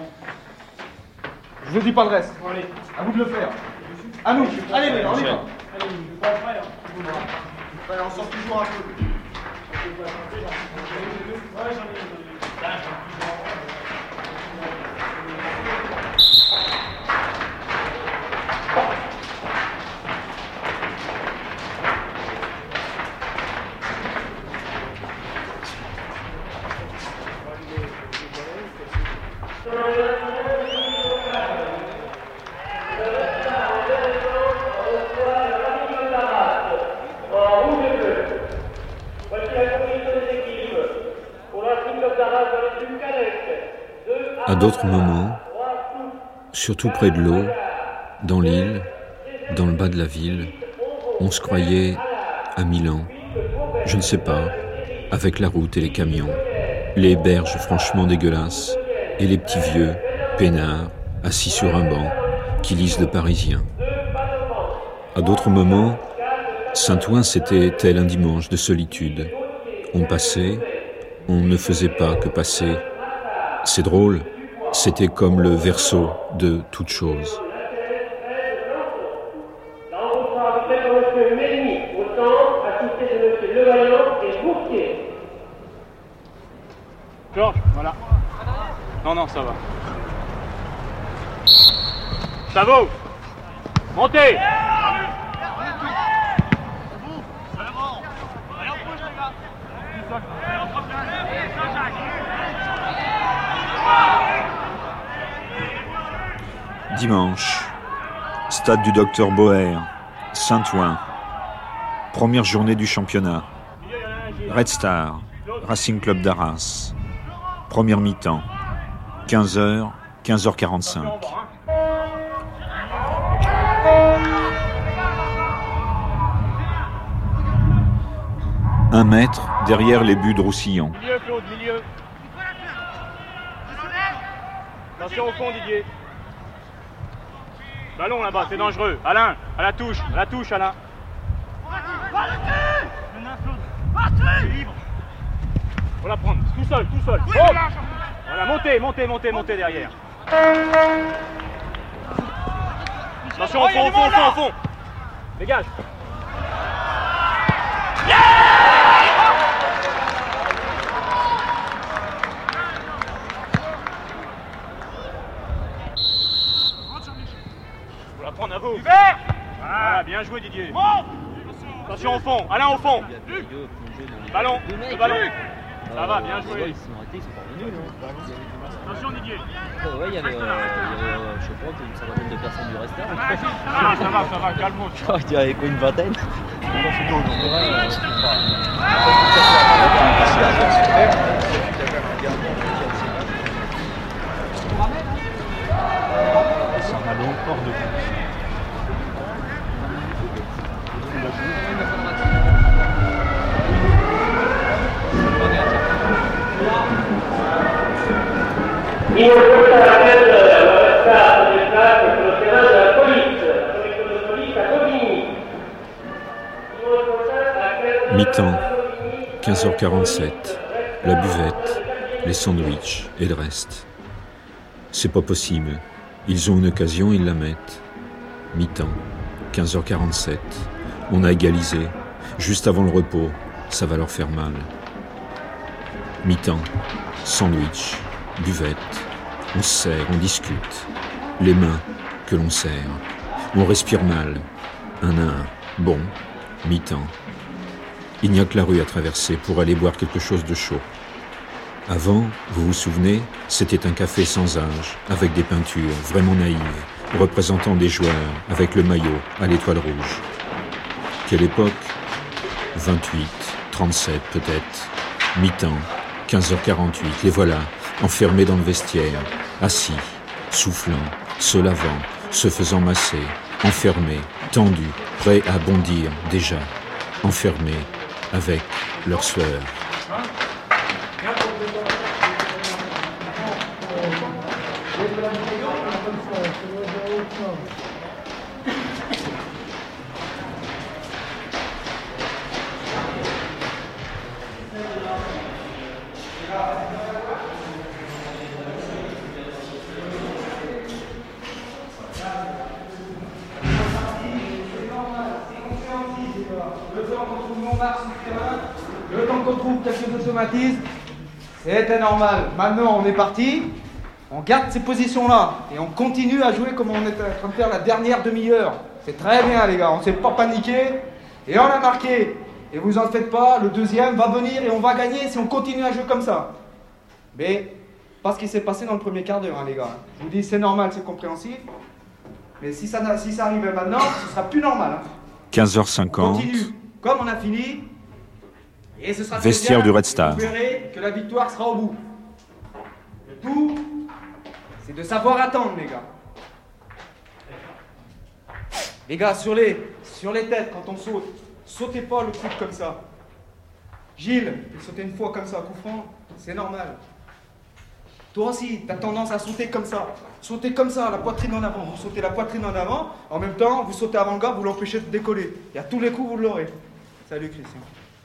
Je vous dis pas le reste. Allez, à vous de le faire. À nous. Allez, les gars, on y va. Allez, on sort toujours un peu. À d'autres moments, surtout près de l'eau, dans l'île, dans le bas de la ville, on se croyait à Milan, je ne sais pas, avec la route et les camions, les berges franchement dégueulasses et les petits vieux, peinards, assis sur un banc, qui lisent le Parisien. À d'autres moments, Saint-Ouen c'était tel un dimanche de solitude. On passait, on ne faisait pas que passer. C'est drôle, c'était comme le verso de toute chose. Georges, voilà. Non, non, ça va. Ça vaut. Montez. Dimanche, stade du Docteur Boer, Saint-Ouen. Première journée du championnat. Red Star, Racing Club d'Arras. Première mi-temps. quinze heures, quinze heures quarante-cinq. Un mètre derrière les buts de Roussillon. Milieu, Claude, milieu. Attention au fond, Didier. Ballon là-bas, c'est dangereux. Alain, à la touche, à la touche, Alain. Faut la prendre, tout seul, tout seul. Oh, voilà, montez, montez, montez, montez derrière. Attention au fond, au fond, au fond, au fond. Dégage. Faut la prendre à vous. Voilà, bien joué Didier. Attention au fond, Alain au fond. Ballon, le ballon. Ça va, bien joué. Attention Didier. Ouais, il y avait, euh, il y avait euh, je crois, une cinquantaine de personnes du restaurant. Ça va, ça va, ça va, calme-toi. Je crois qu'il y avait quoi, une vingtaine. C'est un ballon hors de place. Il faut que la tête de la carte des places sur le terrain de la police, sur l'école de police à Bobigny. Mi-temps, quinze heures quarante-sept. La buvette, les sandwichs et le reste. C'est pas possible. Ils ont une occasion, ils la mettent. Mi-temps, quinze heures quarante-sept. On a égalisé. Juste avant le repos, ça va leur faire mal. Mi-temps, sandwich, buvette. On se serre, on discute. Les mains que l'on serre. On respire mal. Un à un. Bon, mi-temps. Il n'y a que la rue à traverser pour aller boire quelque chose de chaud. Avant, vous vous souvenez, c'était un café sans âge, avec des peintures vraiment naïves, représentant des joueurs avec le maillot à l'étoile rouge. Quelle époque ? vingt-huit, trente-sept peut-être. Mi-temps, quinze heures quarante-huit, les voilà, enfermés dans le vestiaire, assis, soufflant, se lavant, se faisant masser, enfermés, tendus, prêts à bondir déjà. enfermés avec leur sueur. Le temps qu'on trouve quelques automatismes, c'était normal. Maintenant, on est parti. On garde ces positions-là et on continue à jouer comme on est en train de faire la dernière demi-heure. C'est très bien, les gars. On ne s'est pas paniqué et on a marqué. Et vous en faites pas, le deuxième va venir et on va gagner si on continue à jouer comme ça. Mais pas ce qui s'est passé dans le premier quart d'heure, hein, les gars. Je vous dis, c'est normal, c'est compréhensif. Mais si ça, si ça arrive maintenant, ce sera plus normal. Hein. quinze heures cinquante. On continue comme on a fini. Et ce sera Vestiaire du Red Star. Vous verrez que la victoire sera au bout. Le tout, c'est de savoir attendre, les gars. Les gars, sur les, sur les têtes, quand on saute, sautez pas le coude comme ça. Gilles, il sautait une fois comme ça, coup franc, c'est normal. Toi aussi, tu as tendance à sauter comme ça. Sautez comme ça, la poitrine en avant. Vous sautez la poitrine en avant, en même temps, vous sautez avant le gars, vous l'empêchez de décoller. Et à tous les coups, vous l'aurez. Salut, Christian.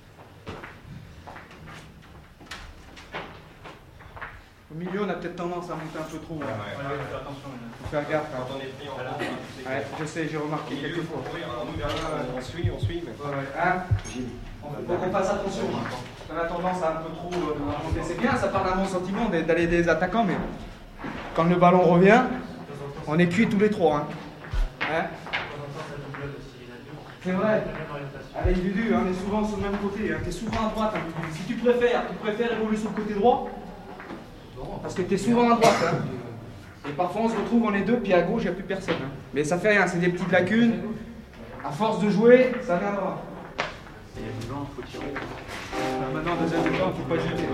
Au milieu, on a peut-être tendance à monter un peu trop. Ouais, ouais. Ouais, ouais, attention. Faut faire gaffe. Quand on est pris en haut, ouais, je sais, j'ai remarqué quelques fois. Oui, on suit, on suit. Mais... Ouais, ouais. Hein, il faut qu'on fasse attention. On a tendance à un peu trop euh, monter. C'est bien, ça parle à mon sentiment d'aller des attaquants, mais quand le ballon revient, on est cuits tous les trois. Hein. Hein, c'est vrai. Allez, Dudu, on est souvent sur le même côté. Hein. Tu es souvent à droite. Hein, si tu préfères, tu préfères évoluer sur le côté droit. Parce que tu es souvent à droite. Hein. Et parfois on se retrouve, on est deux, puis à gauche, il n'y a plus personne. Hein. Mais ça fait rien, c'est des petites lacunes. À force de jouer, ça viendra. Et le blanc, il faut tirer. Alors maintenant, deuxième blanc, il ne faut pas jeter.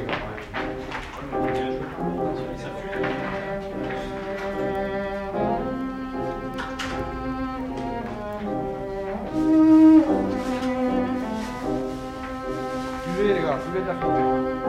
Suivez les gars, suivez de la côté.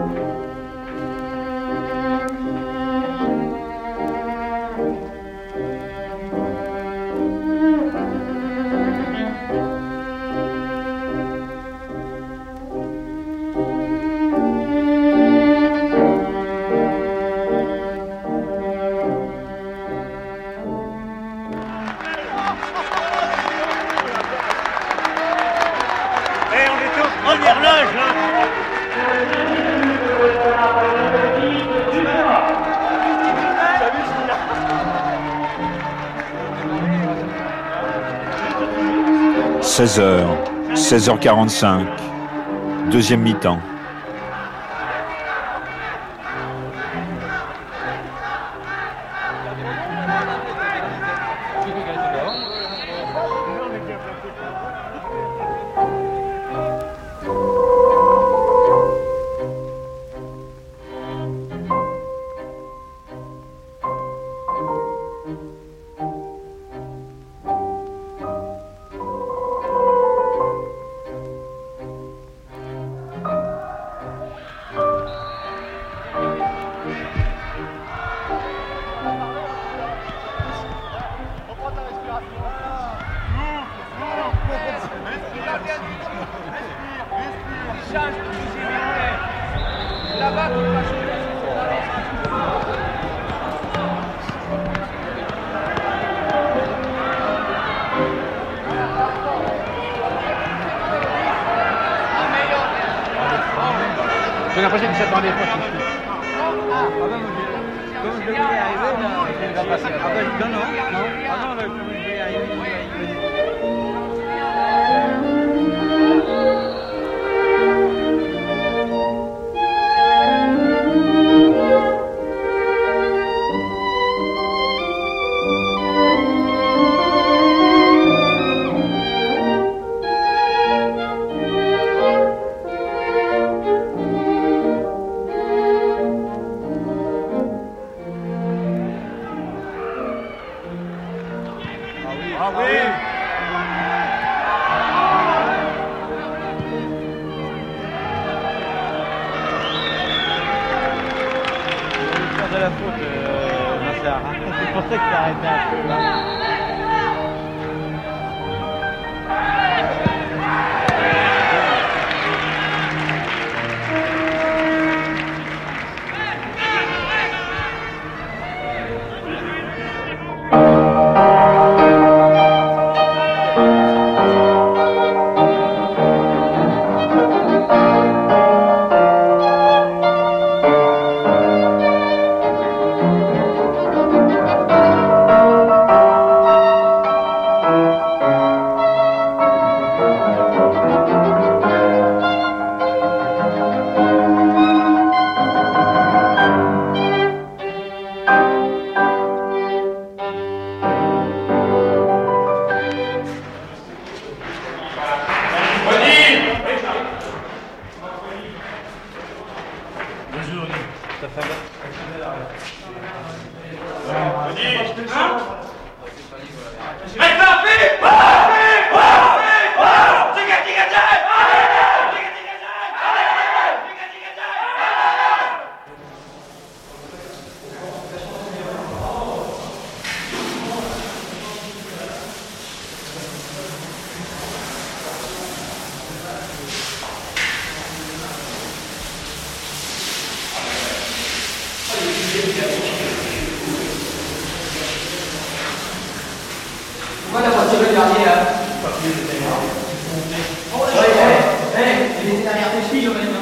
seize heures, seize heures quarante-cinq, deuxième mi-temps. J'ai l'impression que ça dans les fois. Comme je devais y arriver, il va passer. Ah ben non, non, non. Ah non, comme je devais y arriver, il Ah oui, truc qui arrête là. Pourquoi t'as pas tiré le dernier là? Oh, hé, hé, il était derrière tes chevilles, même.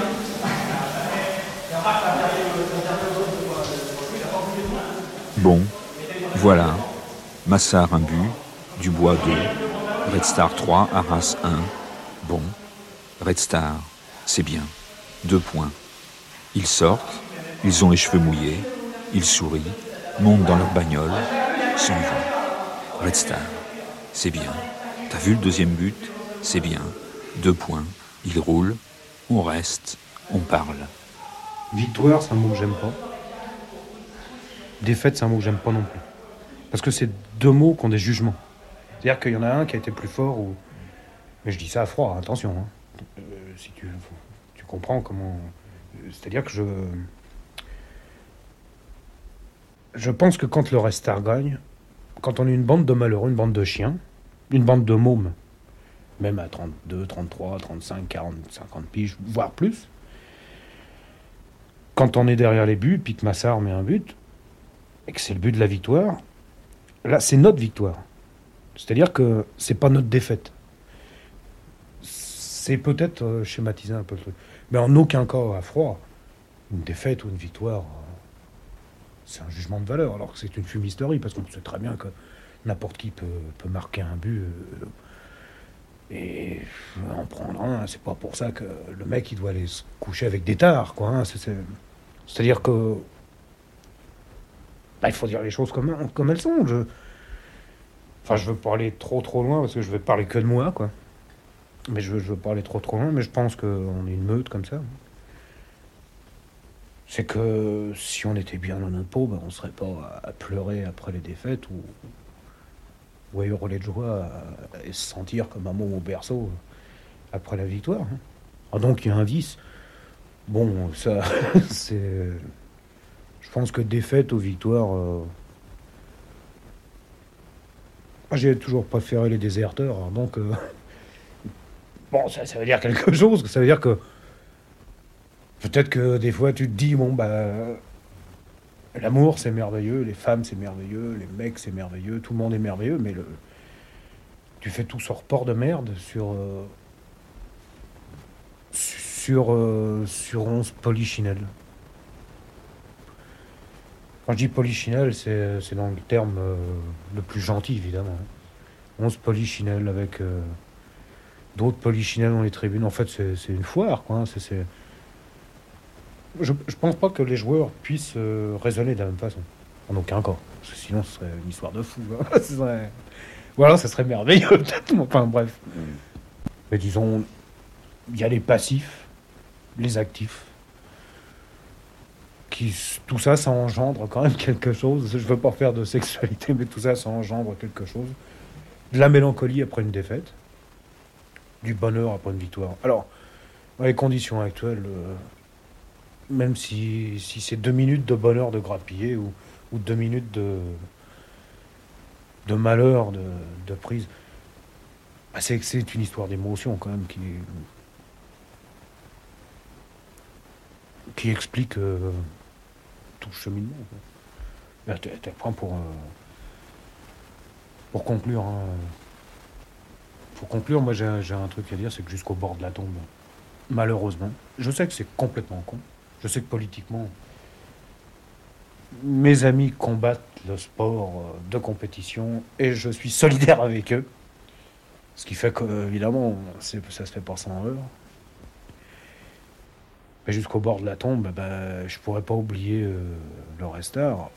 Bon, voilà. Massard un but, Dubois deux, Red Star trois, Arras un. Bon, Red Star, c'est bien. Deux points. Ils sortent, ils ont les cheveux mouillés, ils sourient, montent dans leur bagnole, s'en vont. Red Star, c'est bien. T'as vu le deuxième but? C'est bien. Deux points. Ils roulent, on reste, on parle. Victoire, c'est un mot que j'aime pas. Défaite, c'est un mot que j'aime pas non plus. Parce que c'est deux mots qui ont des jugements. C'est-à-dire qu'il y en a un qui a été plus fort ou... Mais je dis ça à froid, attention. Hein. Euh, si tu, tu comprends comment... C'est-à-dire que je... Je pense que quand le Red Star gagne, quand on est une bande de malheureux, une bande de chiens, une bande de mômes, même à trente-deux, trente-trois, trente-cinq, quarante, cinquante piges, voire plus, quand on est derrière les buts, puis que Massard met un but, et que c'est le but de la victoire, là, c'est notre victoire. C'est-à-dire que c'est pas notre défaite. C'est peut-être euh, schématiser un peu le truc. Mais en aucun cas, à froid, une défaite ou une victoire, euh, c'est un jugement de valeur, alors que c'est une fumisterie, parce qu'on sait très bien que n'importe qui peut, peut marquer un but euh, et en prendre un. C'est pas pour ça que le mec, il doit aller se coucher avec des tares, quoi. Hein. C'est, c'est... C'est-à-dire que bah, il faut dire les choses comme, comme elles sont. Je... Enfin, je veux pas aller trop trop loin, parce que je vais parler que de moi, quoi. Mais je veux, je veux pas aller trop trop loin, mais je pense qu'on est une meute comme ça. C'est que si on était bien dans notre peau, ben on serait pas à, à pleurer après les défaites ou, ou à hurler de joie à, et se sentir comme un môme au berceau après la victoire. Hein. Ah, donc il y a un vice. Bon, ça, c'est... Je pense que défaite ou victoire... Euh... J'ai toujours préféré les déserteurs, hein, donc... Euh... Bon, ça, ça veut dire quelque chose. Ça veut dire que... Peut-être que des fois, tu te dis, bon, bah... L'amour, c'est merveilleux, les femmes, c'est merveilleux, les mecs, c'est merveilleux, tout le monde est merveilleux, mais le... tu fais tout ce report de merde sur... Euh... Sur, euh... sur onze polichinelles. Quand je dis polichinelle, c'est, c'est dans le terme euh, le plus gentil, évidemment. onze polichinelles avec euh, d'autres polichinelles dans les tribunes. En fait, c'est, c'est une foire, quoi. C'est, c'est... Je, je pense pas que les joueurs puissent euh, raisonner de la même façon. En aucun cas. Parce que sinon, ce serait une histoire de fou. Hein. Ce serait... Ou alors, ça serait merveilleux, peut-être. Enfin, bref. Mais disons, il y a les passifs, les actifs. Qui, tout ça, ça engendre quand même quelque chose. Je veux pas faire de sexualité, mais tout ça, ça engendre quelque chose. De la mélancolie après une défaite. Du bonheur après une victoire. Alors, dans les conditions actuelles, euh, même si, si c'est deux minutes de bonheur de grappiller ou, ou deux minutes de, de malheur, de, de prise. Bah, c'est, c'est une histoire d'émotion quand même qui, qui explique euh, tout le cheminement. Là, t'es, t'es prêt pour, euh, pour conclure. Hein. Pour conclure, moi j'ai, j'ai un truc à dire, c'est que jusqu'au bord de la tombe, malheureusement, je sais que c'est complètement con, je sais que politiquement, mes amis combattent le sport de compétition et je suis solidaire avec eux. Ce qui fait qu'évidemment, c'est, ça se fait pas sans heure. Mais jusqu'au bord de la tombe, ben, je pourrais pas oublier euh, le resteur.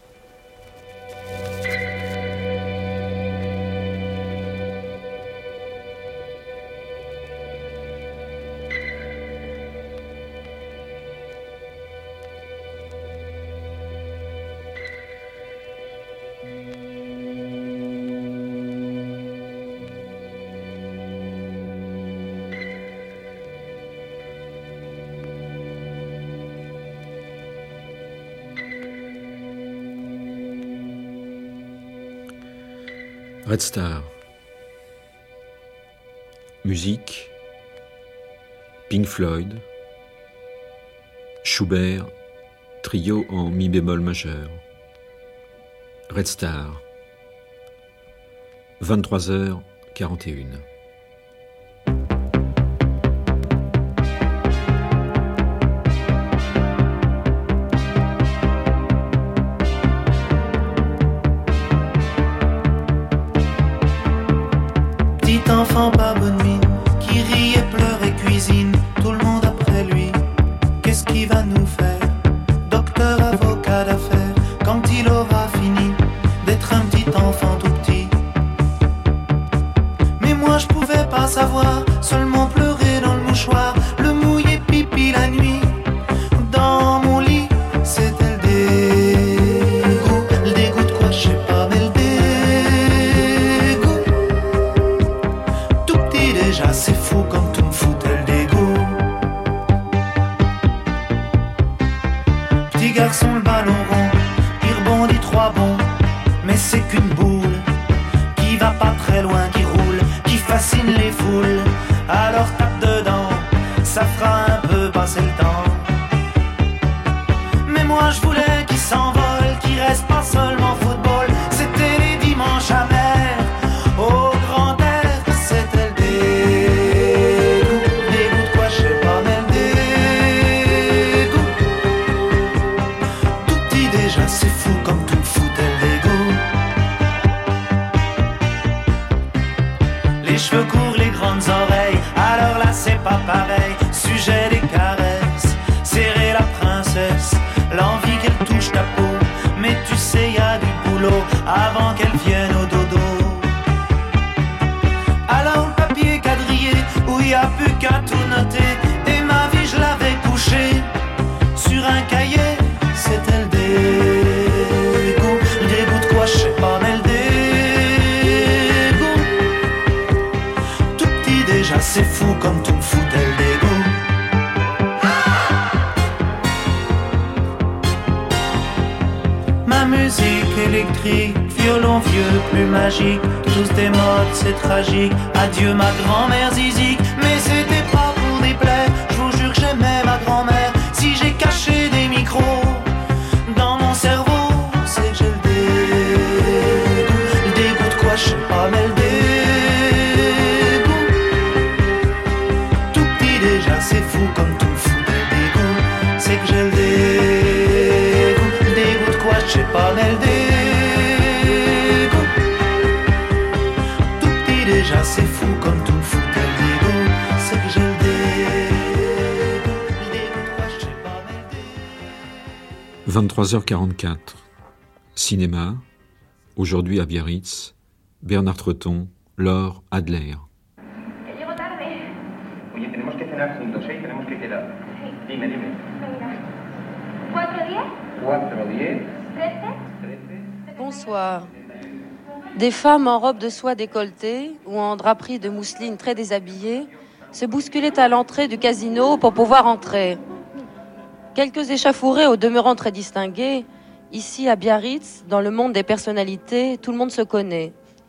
Red Star. Musique, Pink Floyd, Schubert, trio en mi bémol majeur. Red Star, vingt-trois heures quarante et une. Enfant pas bonne mine, qui rit et pleure et cuisine, tout le monde après lui. Qu'est-ce qu'il va nous faire? Docteur, avocat d'affaires, quand il aura fini d'être un petit enfant tout petit. Mais moi je pouvais pas savoir, seulement pleurer dans le mouchoir, le mouiller pipi la nuit. Dans mon lit, c'était le dégoût, le dégoût de quoi je sais pas, mais le dégoût. Déjà c'est fou comme tout me foutait le dégoût. Petit garçon le ballon rond, il rebondit trois bons, mais c'est qu'une boule qui va pas très loin, qui roule, qui fascine les foules. Alors tape dedans, ça fera un peu passer le temps. Mais moi je voulais qu'il s'envole, qu'il reste pas seulement football. C'était les dimanches amers au grand air. Cheveux courts, les grandes oreilles, alors là c'est pas pareil. Sujet des caresses, serrer la princesse, l'envie qu'elle touche ta peau. Mais tu sais y a du boulot avant qu'elle vienne au dodo. Alors le papier quadrillé où y a plus qu'à tout noter. Et ma vie je l'avais couchée sur un cahier. C'était le dégoût, le dégoût de quoi je sais pas, mais le dégoût. Déjà c'est fou comme tout me foutait le dégoût. Ma musique électrique, violon vieux, plus magique, tous des modes, c'est tragique. Adieu ma grand-mère zizique, mais c'était pas pour déplaire. Je vous jure que j'aimais ma grand-mère. Si j'ai caché des micros dans mon cerveau, c'est que j'ai le dégoût. Le dégoût de quoi je sais pas, mais le dégoût. C'est fou comme tout me foutait le dégoût. C'est que j'ai le dégoût. Le dégoût de quoi je sais pas, mais le dégoût. Tout petit déjà c'est fou comme tout me foutait le dégoût. C'est que j'ai le dégoût. Le dégoût de quoi je sais pas, mais le dégoût. vingt-trois heures quarante-quatre. Cinéma. Aujourd'hui à Biarritz. Bernard Treton, Laure Adler. Juntos, ¿eh? Tenemos que quedar. Dime, dime. Bonsoir. Des femmes en robe de soie décolletée ou en draperie de mousseline très déshabillée se bousculaient à l'entrée du casino pour pouvoir entrer. Quelques échauffourées au demeurant très distingués. Ici à Biarritz, dans le monde des personnalités, tout le monde se connaît.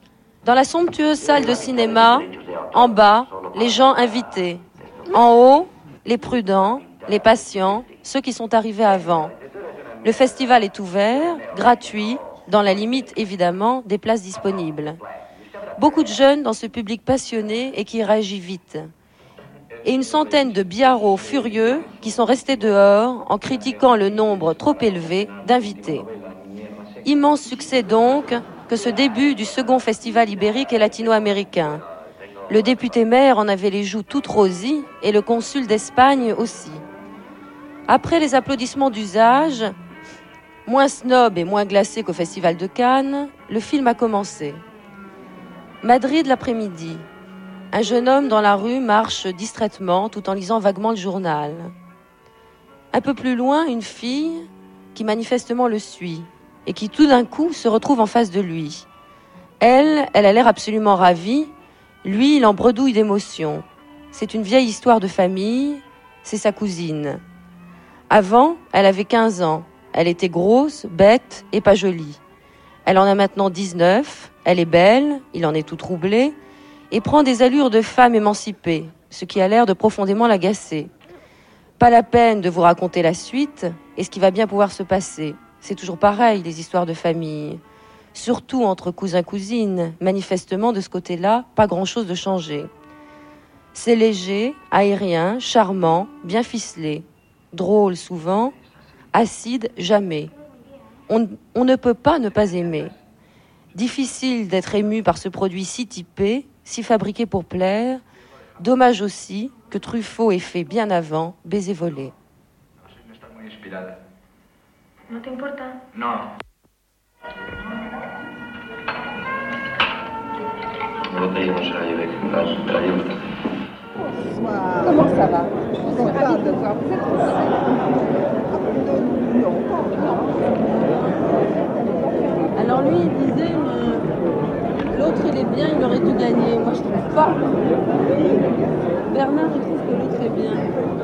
Dans la somptueuse salle de cinéma, en bas, les gens invités. En haut, les prudents, les patients, ceux qui sont arrivés avant. Le festival est ouvert, gratuit, dans la limite évidemment des places disponibles. Beaucoup de jeunes dans ce public passionné et qui réagit vite. Et une centaine de biarros furieux qui sont restés dehors en critiquant le nombre trop élevé d'invités. Immense succès donc que ce début du second festival ibérique et latino-américain. Le député-maire en avait les joues toutes rosies et le consul d'Espagne aussi. Après les applaudissements d'usage, moins snob et moins glacé qu'au festival de Cannes, le film a commencé. Madrid l'après-midi. Un jeune homme dans la rue marche distraitement tout en lisant vaguement le journal. Un peu plus loin, une fille qui manifestement le suit et qui tout d'un coup se retrouve en face de lui. Elle, elle a l'air absolument ravie. Lui, il en bredouille d'émotion. C'est une vieille histoire de famille, c'est sa cousine. Avant, elle avait quinze ans. Elle était grosse, bête et pas jolie. Elle en a maintenant dix-neuf, elle est belle, il en est tout troublé, et prend des allures de femme émancipée, ce qui a l'air de profondément l'agacer. Pas la peine de vous raconter la suite et ce qui va bien pouvoir se passer. C'est toujours pareil, les histoires de famille. Surtout entre cousins-cousines, manifestement de ce côté-là, pas grand-chose de changé. C'est léger, aérien, charmant, bien ficelé. Drôle souvent, acide jamais. On, on ne peut pas ne pas aimer. Difficile d'être ému par ce produit si typé, si fabriqué pour plaire. Dommage aussi que Truffaut ait fait bien avant Baiser volé. No te importa? No. La botella no se la llevé, la, la llevo. Comment ça va? Alors lui, il disait, euh, l'autre il est bien, il aurait dû gagner. Moi je trouve pas. Bernard, il trouve que l'autre est bien.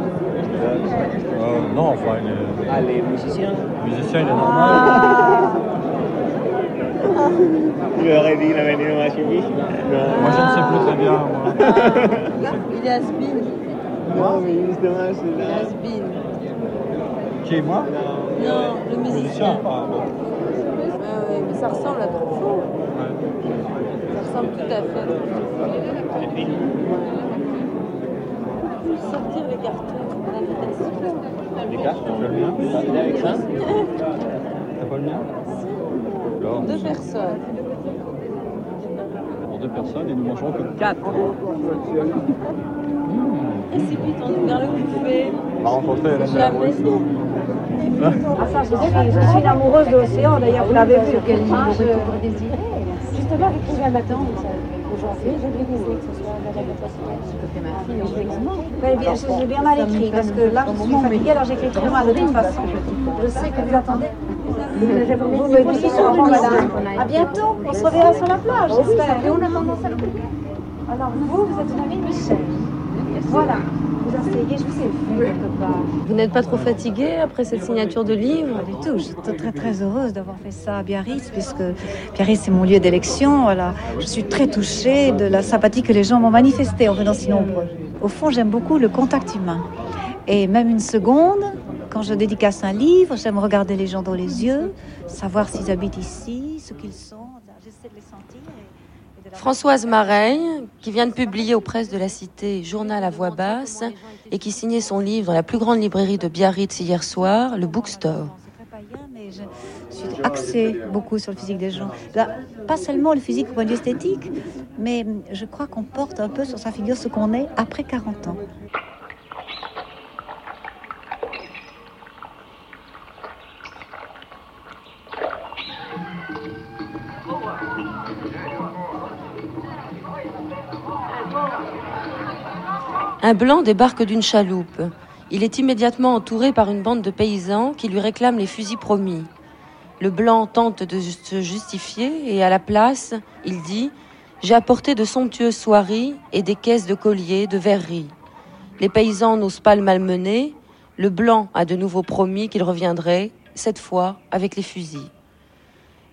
Euh, non, enfin, il est... Ah, les musiciens musicien, il est normal. Je aurais dit, il avait venu à Chili. Moi, je ne sais plus très bien. Moi. Il est has-been. Non, mais justement, c'est Il est là. has-been. Qui, moi? Non, le musicien. Musicien, pas. Ah oui, mais ça ressemble à Truffaut. Ça ressemble tout à fait à Truffaut. Sortir les cartons d'invitation. Les cartes, tu veux le mien? Il est avec ça? T'as pas le mien? Pour deux personnes. Pour deux personnes et nous mangerons que quatre. Et c'est vite, on nous garde le buffet. On va rencontrer Hélène Jamais. Ah ça, je suis, je suis une amoureuse de l'océan, d'ailleurs, vous l'avez vu. Ah, je... Justement, j'ai trouvé un matin, aujourd'hui, j'ai vu que ce soit la que ma fille, bien, j'ai bien mal écrit, parce que là, je suis fatiguée, alors j'écris très mal de toute façon. Je sais que vous attendez. Vous me dites sûrement, madame. À bientôt, on se reverra sur la plage, j'espère. Alors, vous, vous êtes une amie de Michel. Voilà. Vous asseyez, je vous ai vu quelque part. Vous n'êtes pas trop fatiguée après cette signature de livre? Pas du tout, je suis très très heureuse d'avoir fait ça à Biarritz, puisque Biarritz c'est mon lieu d'élection. Voilà. Je suis très touchée de la sympathie que les gens m'ont manifestée en venant si nombreux. Au fond, j'aime beaucoup le contact humain. Et même une seconde, quand je dédicace un livre, j'aime regarder les gens dans les yeux, savoir s'ils habitent ici, ce qu'ils sont. J'essaie de les sentir. Françoise Mareille, qui vient de publier aux presses de la Cité Journal à voix basse et qui signait son livre dans la plus grande librairie de Biarritz hier soir, le Bookstore. Mais je suis axée beaucoup sur le physique des gens. Là, pas seulement le physique au point de vue esthétique, mais je crois qu'on porte un peu sur sa figure ce qu'on est après quarante ans. Un blanc débarque d'une chaloupe. Il est immédiatement entouré par une bande de paysans qui lui réclament les fusils promis. Le blanc tente de se justifier et à la place, il dit « J'ai apporté de somptueuses soieries et des caisses de colliers, de verreries. » Les paysans n'osent pas le malmener. Le blanc a de nouveau promis qu'il reviendrait, cette fois avec les fusils.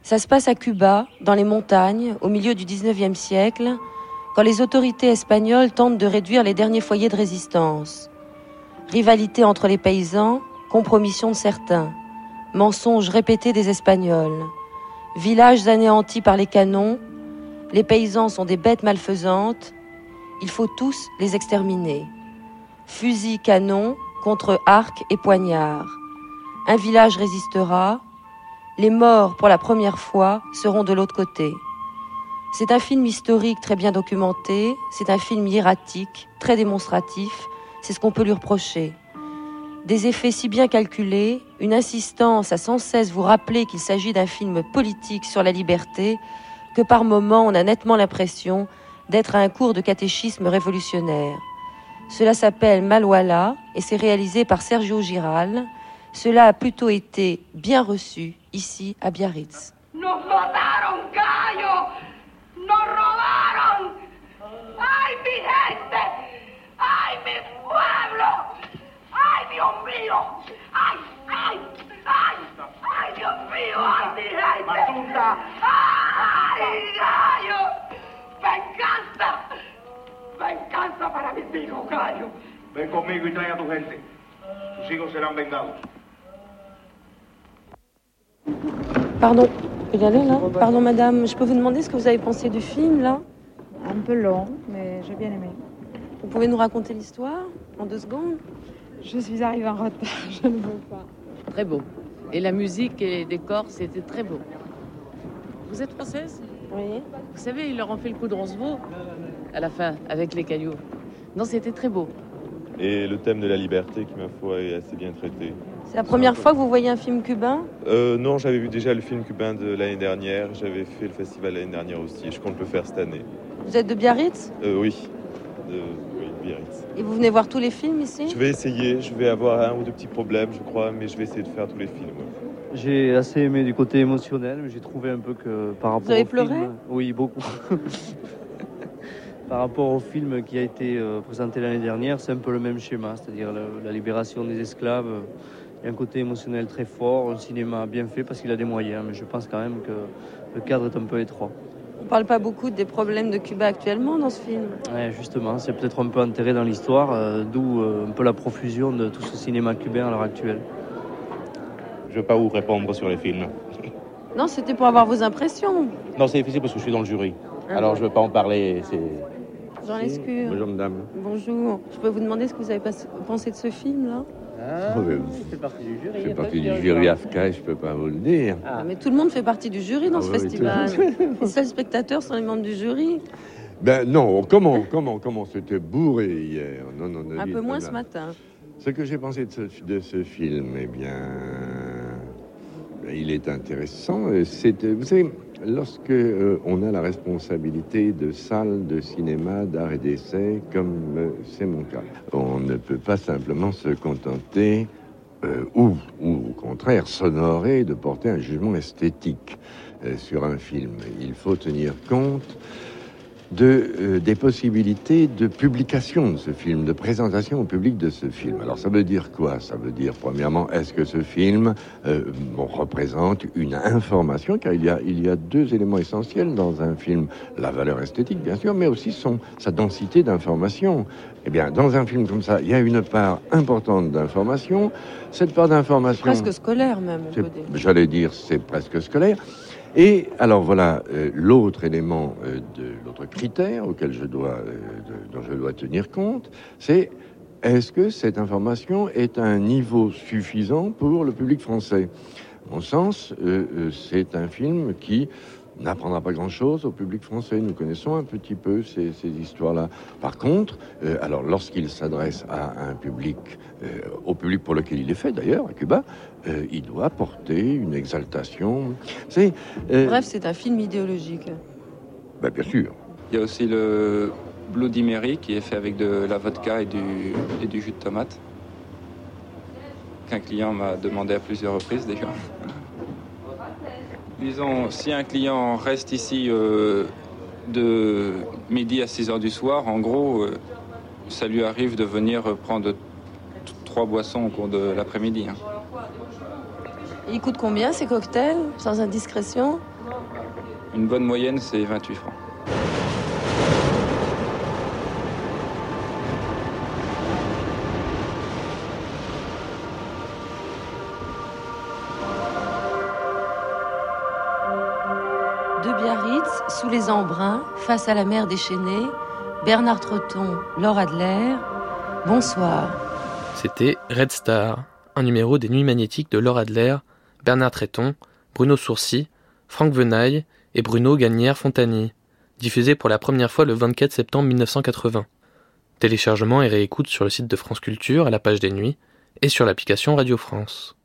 Ça se passe à Cuba, dans les montagnes, au milieu du dix-neuvième siècle, quand les autorités espagnoles tentent de réduire les derniers foyers de résistance. Rivalité entre les paysans, compromission de certains, mensonges répétés des Espagnols, villages anéantis par les canons, les paysans sont des bêtes malfaisantes, il faut tous les exterminer. Fusils, canons, contre arcs et poignards. Un village résistera, les morts pour la première fois seront de l'autre côté. C'est un film historique très bien documenté, c'est un film hiératique, très démonstratif, c'est ce qu'on peut lui reprocher. Des effets si bien calculés, une insistance à sans cesse vous rappeler qu'il s'agit d'un film politique sur la liberté, que par moments on a nettement l'impression d'être à un cours de catéchisme révolutionnaire. Cela s'appelle Malwala et c'est réalisé par Sergio Giral. Cela a plutôt été bien reçu ici à Biarritz. ¡Nos mataron, Cayo! ¡Nos robaron! ¡Ay, mi gente! ¡Ay, mi pueblo! ¡Ay, Dios mío! ¡Ay, ay, ay! ¡Ay, Dios mío! ¡Ay, mi gente! ¡Ay, Cayo! ¡Venganza! ¡Venganza para mis hijos, Cayo! Ven conmigo y trae a tu gente. Tus hijos serán vengados. Pardon, je peux y aller là ? Pardon madame, je peux vous demander ce que vous avez pensé du film là ? Un peu long, mais j'ai bien aimé. Vous pouvez nous raconter l'histoire en deux secondes ? Je suis arrivée en retard, je ne veux pas. Très beau. Et la musique et les décors, c'était très beau. Vous êtes française ? Oui. Vous savez, ils leur ont fait le coup de Roncevaux à la fin, avec les cailloux. Non, c'était très beau. Et le thème de la liberté, qui ma foi est assez bien traité. C'est la première fois que vous voyez un film cubain ? euh, Non, j'avais vu déjà le film cubain de l'année dernière. J'avais fait le festival l'année dernière aussi. Je compte le faire cette année. Vous êtes de Biarritz ? euh, Oui, de oui, Biarritz. Et vous venez voir tous les films ici ? Je vais essayer. Je vais avoir un ou deux petits problèmes, je crois, mais je vais essayer de faire tous les films. J'ai assez aimé du côté émotionnel, mais j'ai trouvé un peu que par rapport vous avez au pleuré ? film... Oui, beaucoup. Par rapport au film qui a été euh, présenté l'année dernière, c'est un peu le même schéma, c'est-à-dire la, la libération des esclaves. Il y a un côté émotionnel très fort, un cinéma bien fait parce qu'il a des moyens, mais je pense quand même que le cadre est un peu étroit. On ne parle pas beaucoup des problèmes de Cuba actuellement dans ce film. Ouais, justement, c'est peut-être un peu enterré dans l'histoire, euh, d'où euh, un peu la profusion de tout ce cinéma cubain à l'heure actuelle. Je ne veux pas vous répondre sur les films. Non, c'était pour avoir vos impressions. Non, c'est difficile parce que je suis dans le jury. Ah Alors bon. je ne veux pas en parler. C'est... Jean Lescure. Bonjour madame. Bonjour. Je peux vous demander ce que vous avez pensé de ce film-là ? Ah, il fait partie du jury. Je fais partie du jury A F C A, je ne peux pas vous le dire. Ah, mais tout le monde fait partie du jury dans Ah, ce oui, festival. tout- Les seuls spectateurs sont les membres du jury. Ben non, comment, comment, comment c'était bourré hier. Non, non, non, Un non, peu moins non. ce matin. Ce que j'ai pensé de ce, de ce film, eh bien, il est intéressant. C'est, vous savez, lorsque euh, on a la responsabilité de salles de cinéma, d'art et d'essai, comme euh, c'est mon cas, on ne peut pas simplement se contenter euh, ou, ou au contraire s'honorer de porter un jugement esthétique euh, sur un film. Il faut tenir compte de, euh, des possibilités de publication de ce film, de présentation au public de ce film. Alors ça veut dire quoi ? Ça veut dire, premièrement, est-ce que ce film euh, bon, représente une information ? Car il y, a, il y a deux éléments essentiels dans un film. La valeur esthétique, bien sûr, mais aussi son, sa densité d'information. Eh bien, dans un film comme ça, il y a une part importante d'information. Cette part d'information... Presque scolaire même, on c'est- peut dire. J'allais dire, c'est presque scolaire. Et alors voilà, euh, l'autre élément, euh, de l'autre critère auquel je dois, euh, de- dont je dois tenir compte, c'est est-ce que cette information est à un niveau suffisant pour le public français ? À mon sens, euh, euh, c'est un film qui n'apprendra pas grand-chose au public français. Nous connaissons un petit peu ces, ces histoires-là. Par contre, euh, alors lorsqu'il s'adresse à un public, euh, au public pour lequel il est fait d'ailleurs, à Cuba, euh, il doit porter une exaltation. C'est, euh, Bref, c'est un film idéologique. ben, bien sûr. Il y a aussi le Bloody Mary qui est fait avec de la vodka et du, et du jus de tomate, qu'un client m'a demandé à plusieurs reprises déjà. Disons, si un client reste ici euh, de midi à six heures du soir, en gros, euh, ça lui arrive de venir prendre t- trois boissons au cours de l'après-midi. hein. Il coûte combien ces cocktails, sans indiscrétion ? Une bonne moyenne, c'est vingt-huit francs. De Biarritz, sous les embruns, face à la mer déchaînée, Bernard Treton, Laure Adler, bonsoir. C'était Red Star, un numéro des Nuits magnétiques de Laure Adler, Bernard Treton, Bruno Sourcy, Franck Venaille et Bruno Gagnère-Fontany, diffusé pour la première fois le vingt-quatre septembre mille neuf cent quatre-vingts. Téléchargement et réécoute sur le site de France Culture à la page des Nuits et sur l'application Radio France.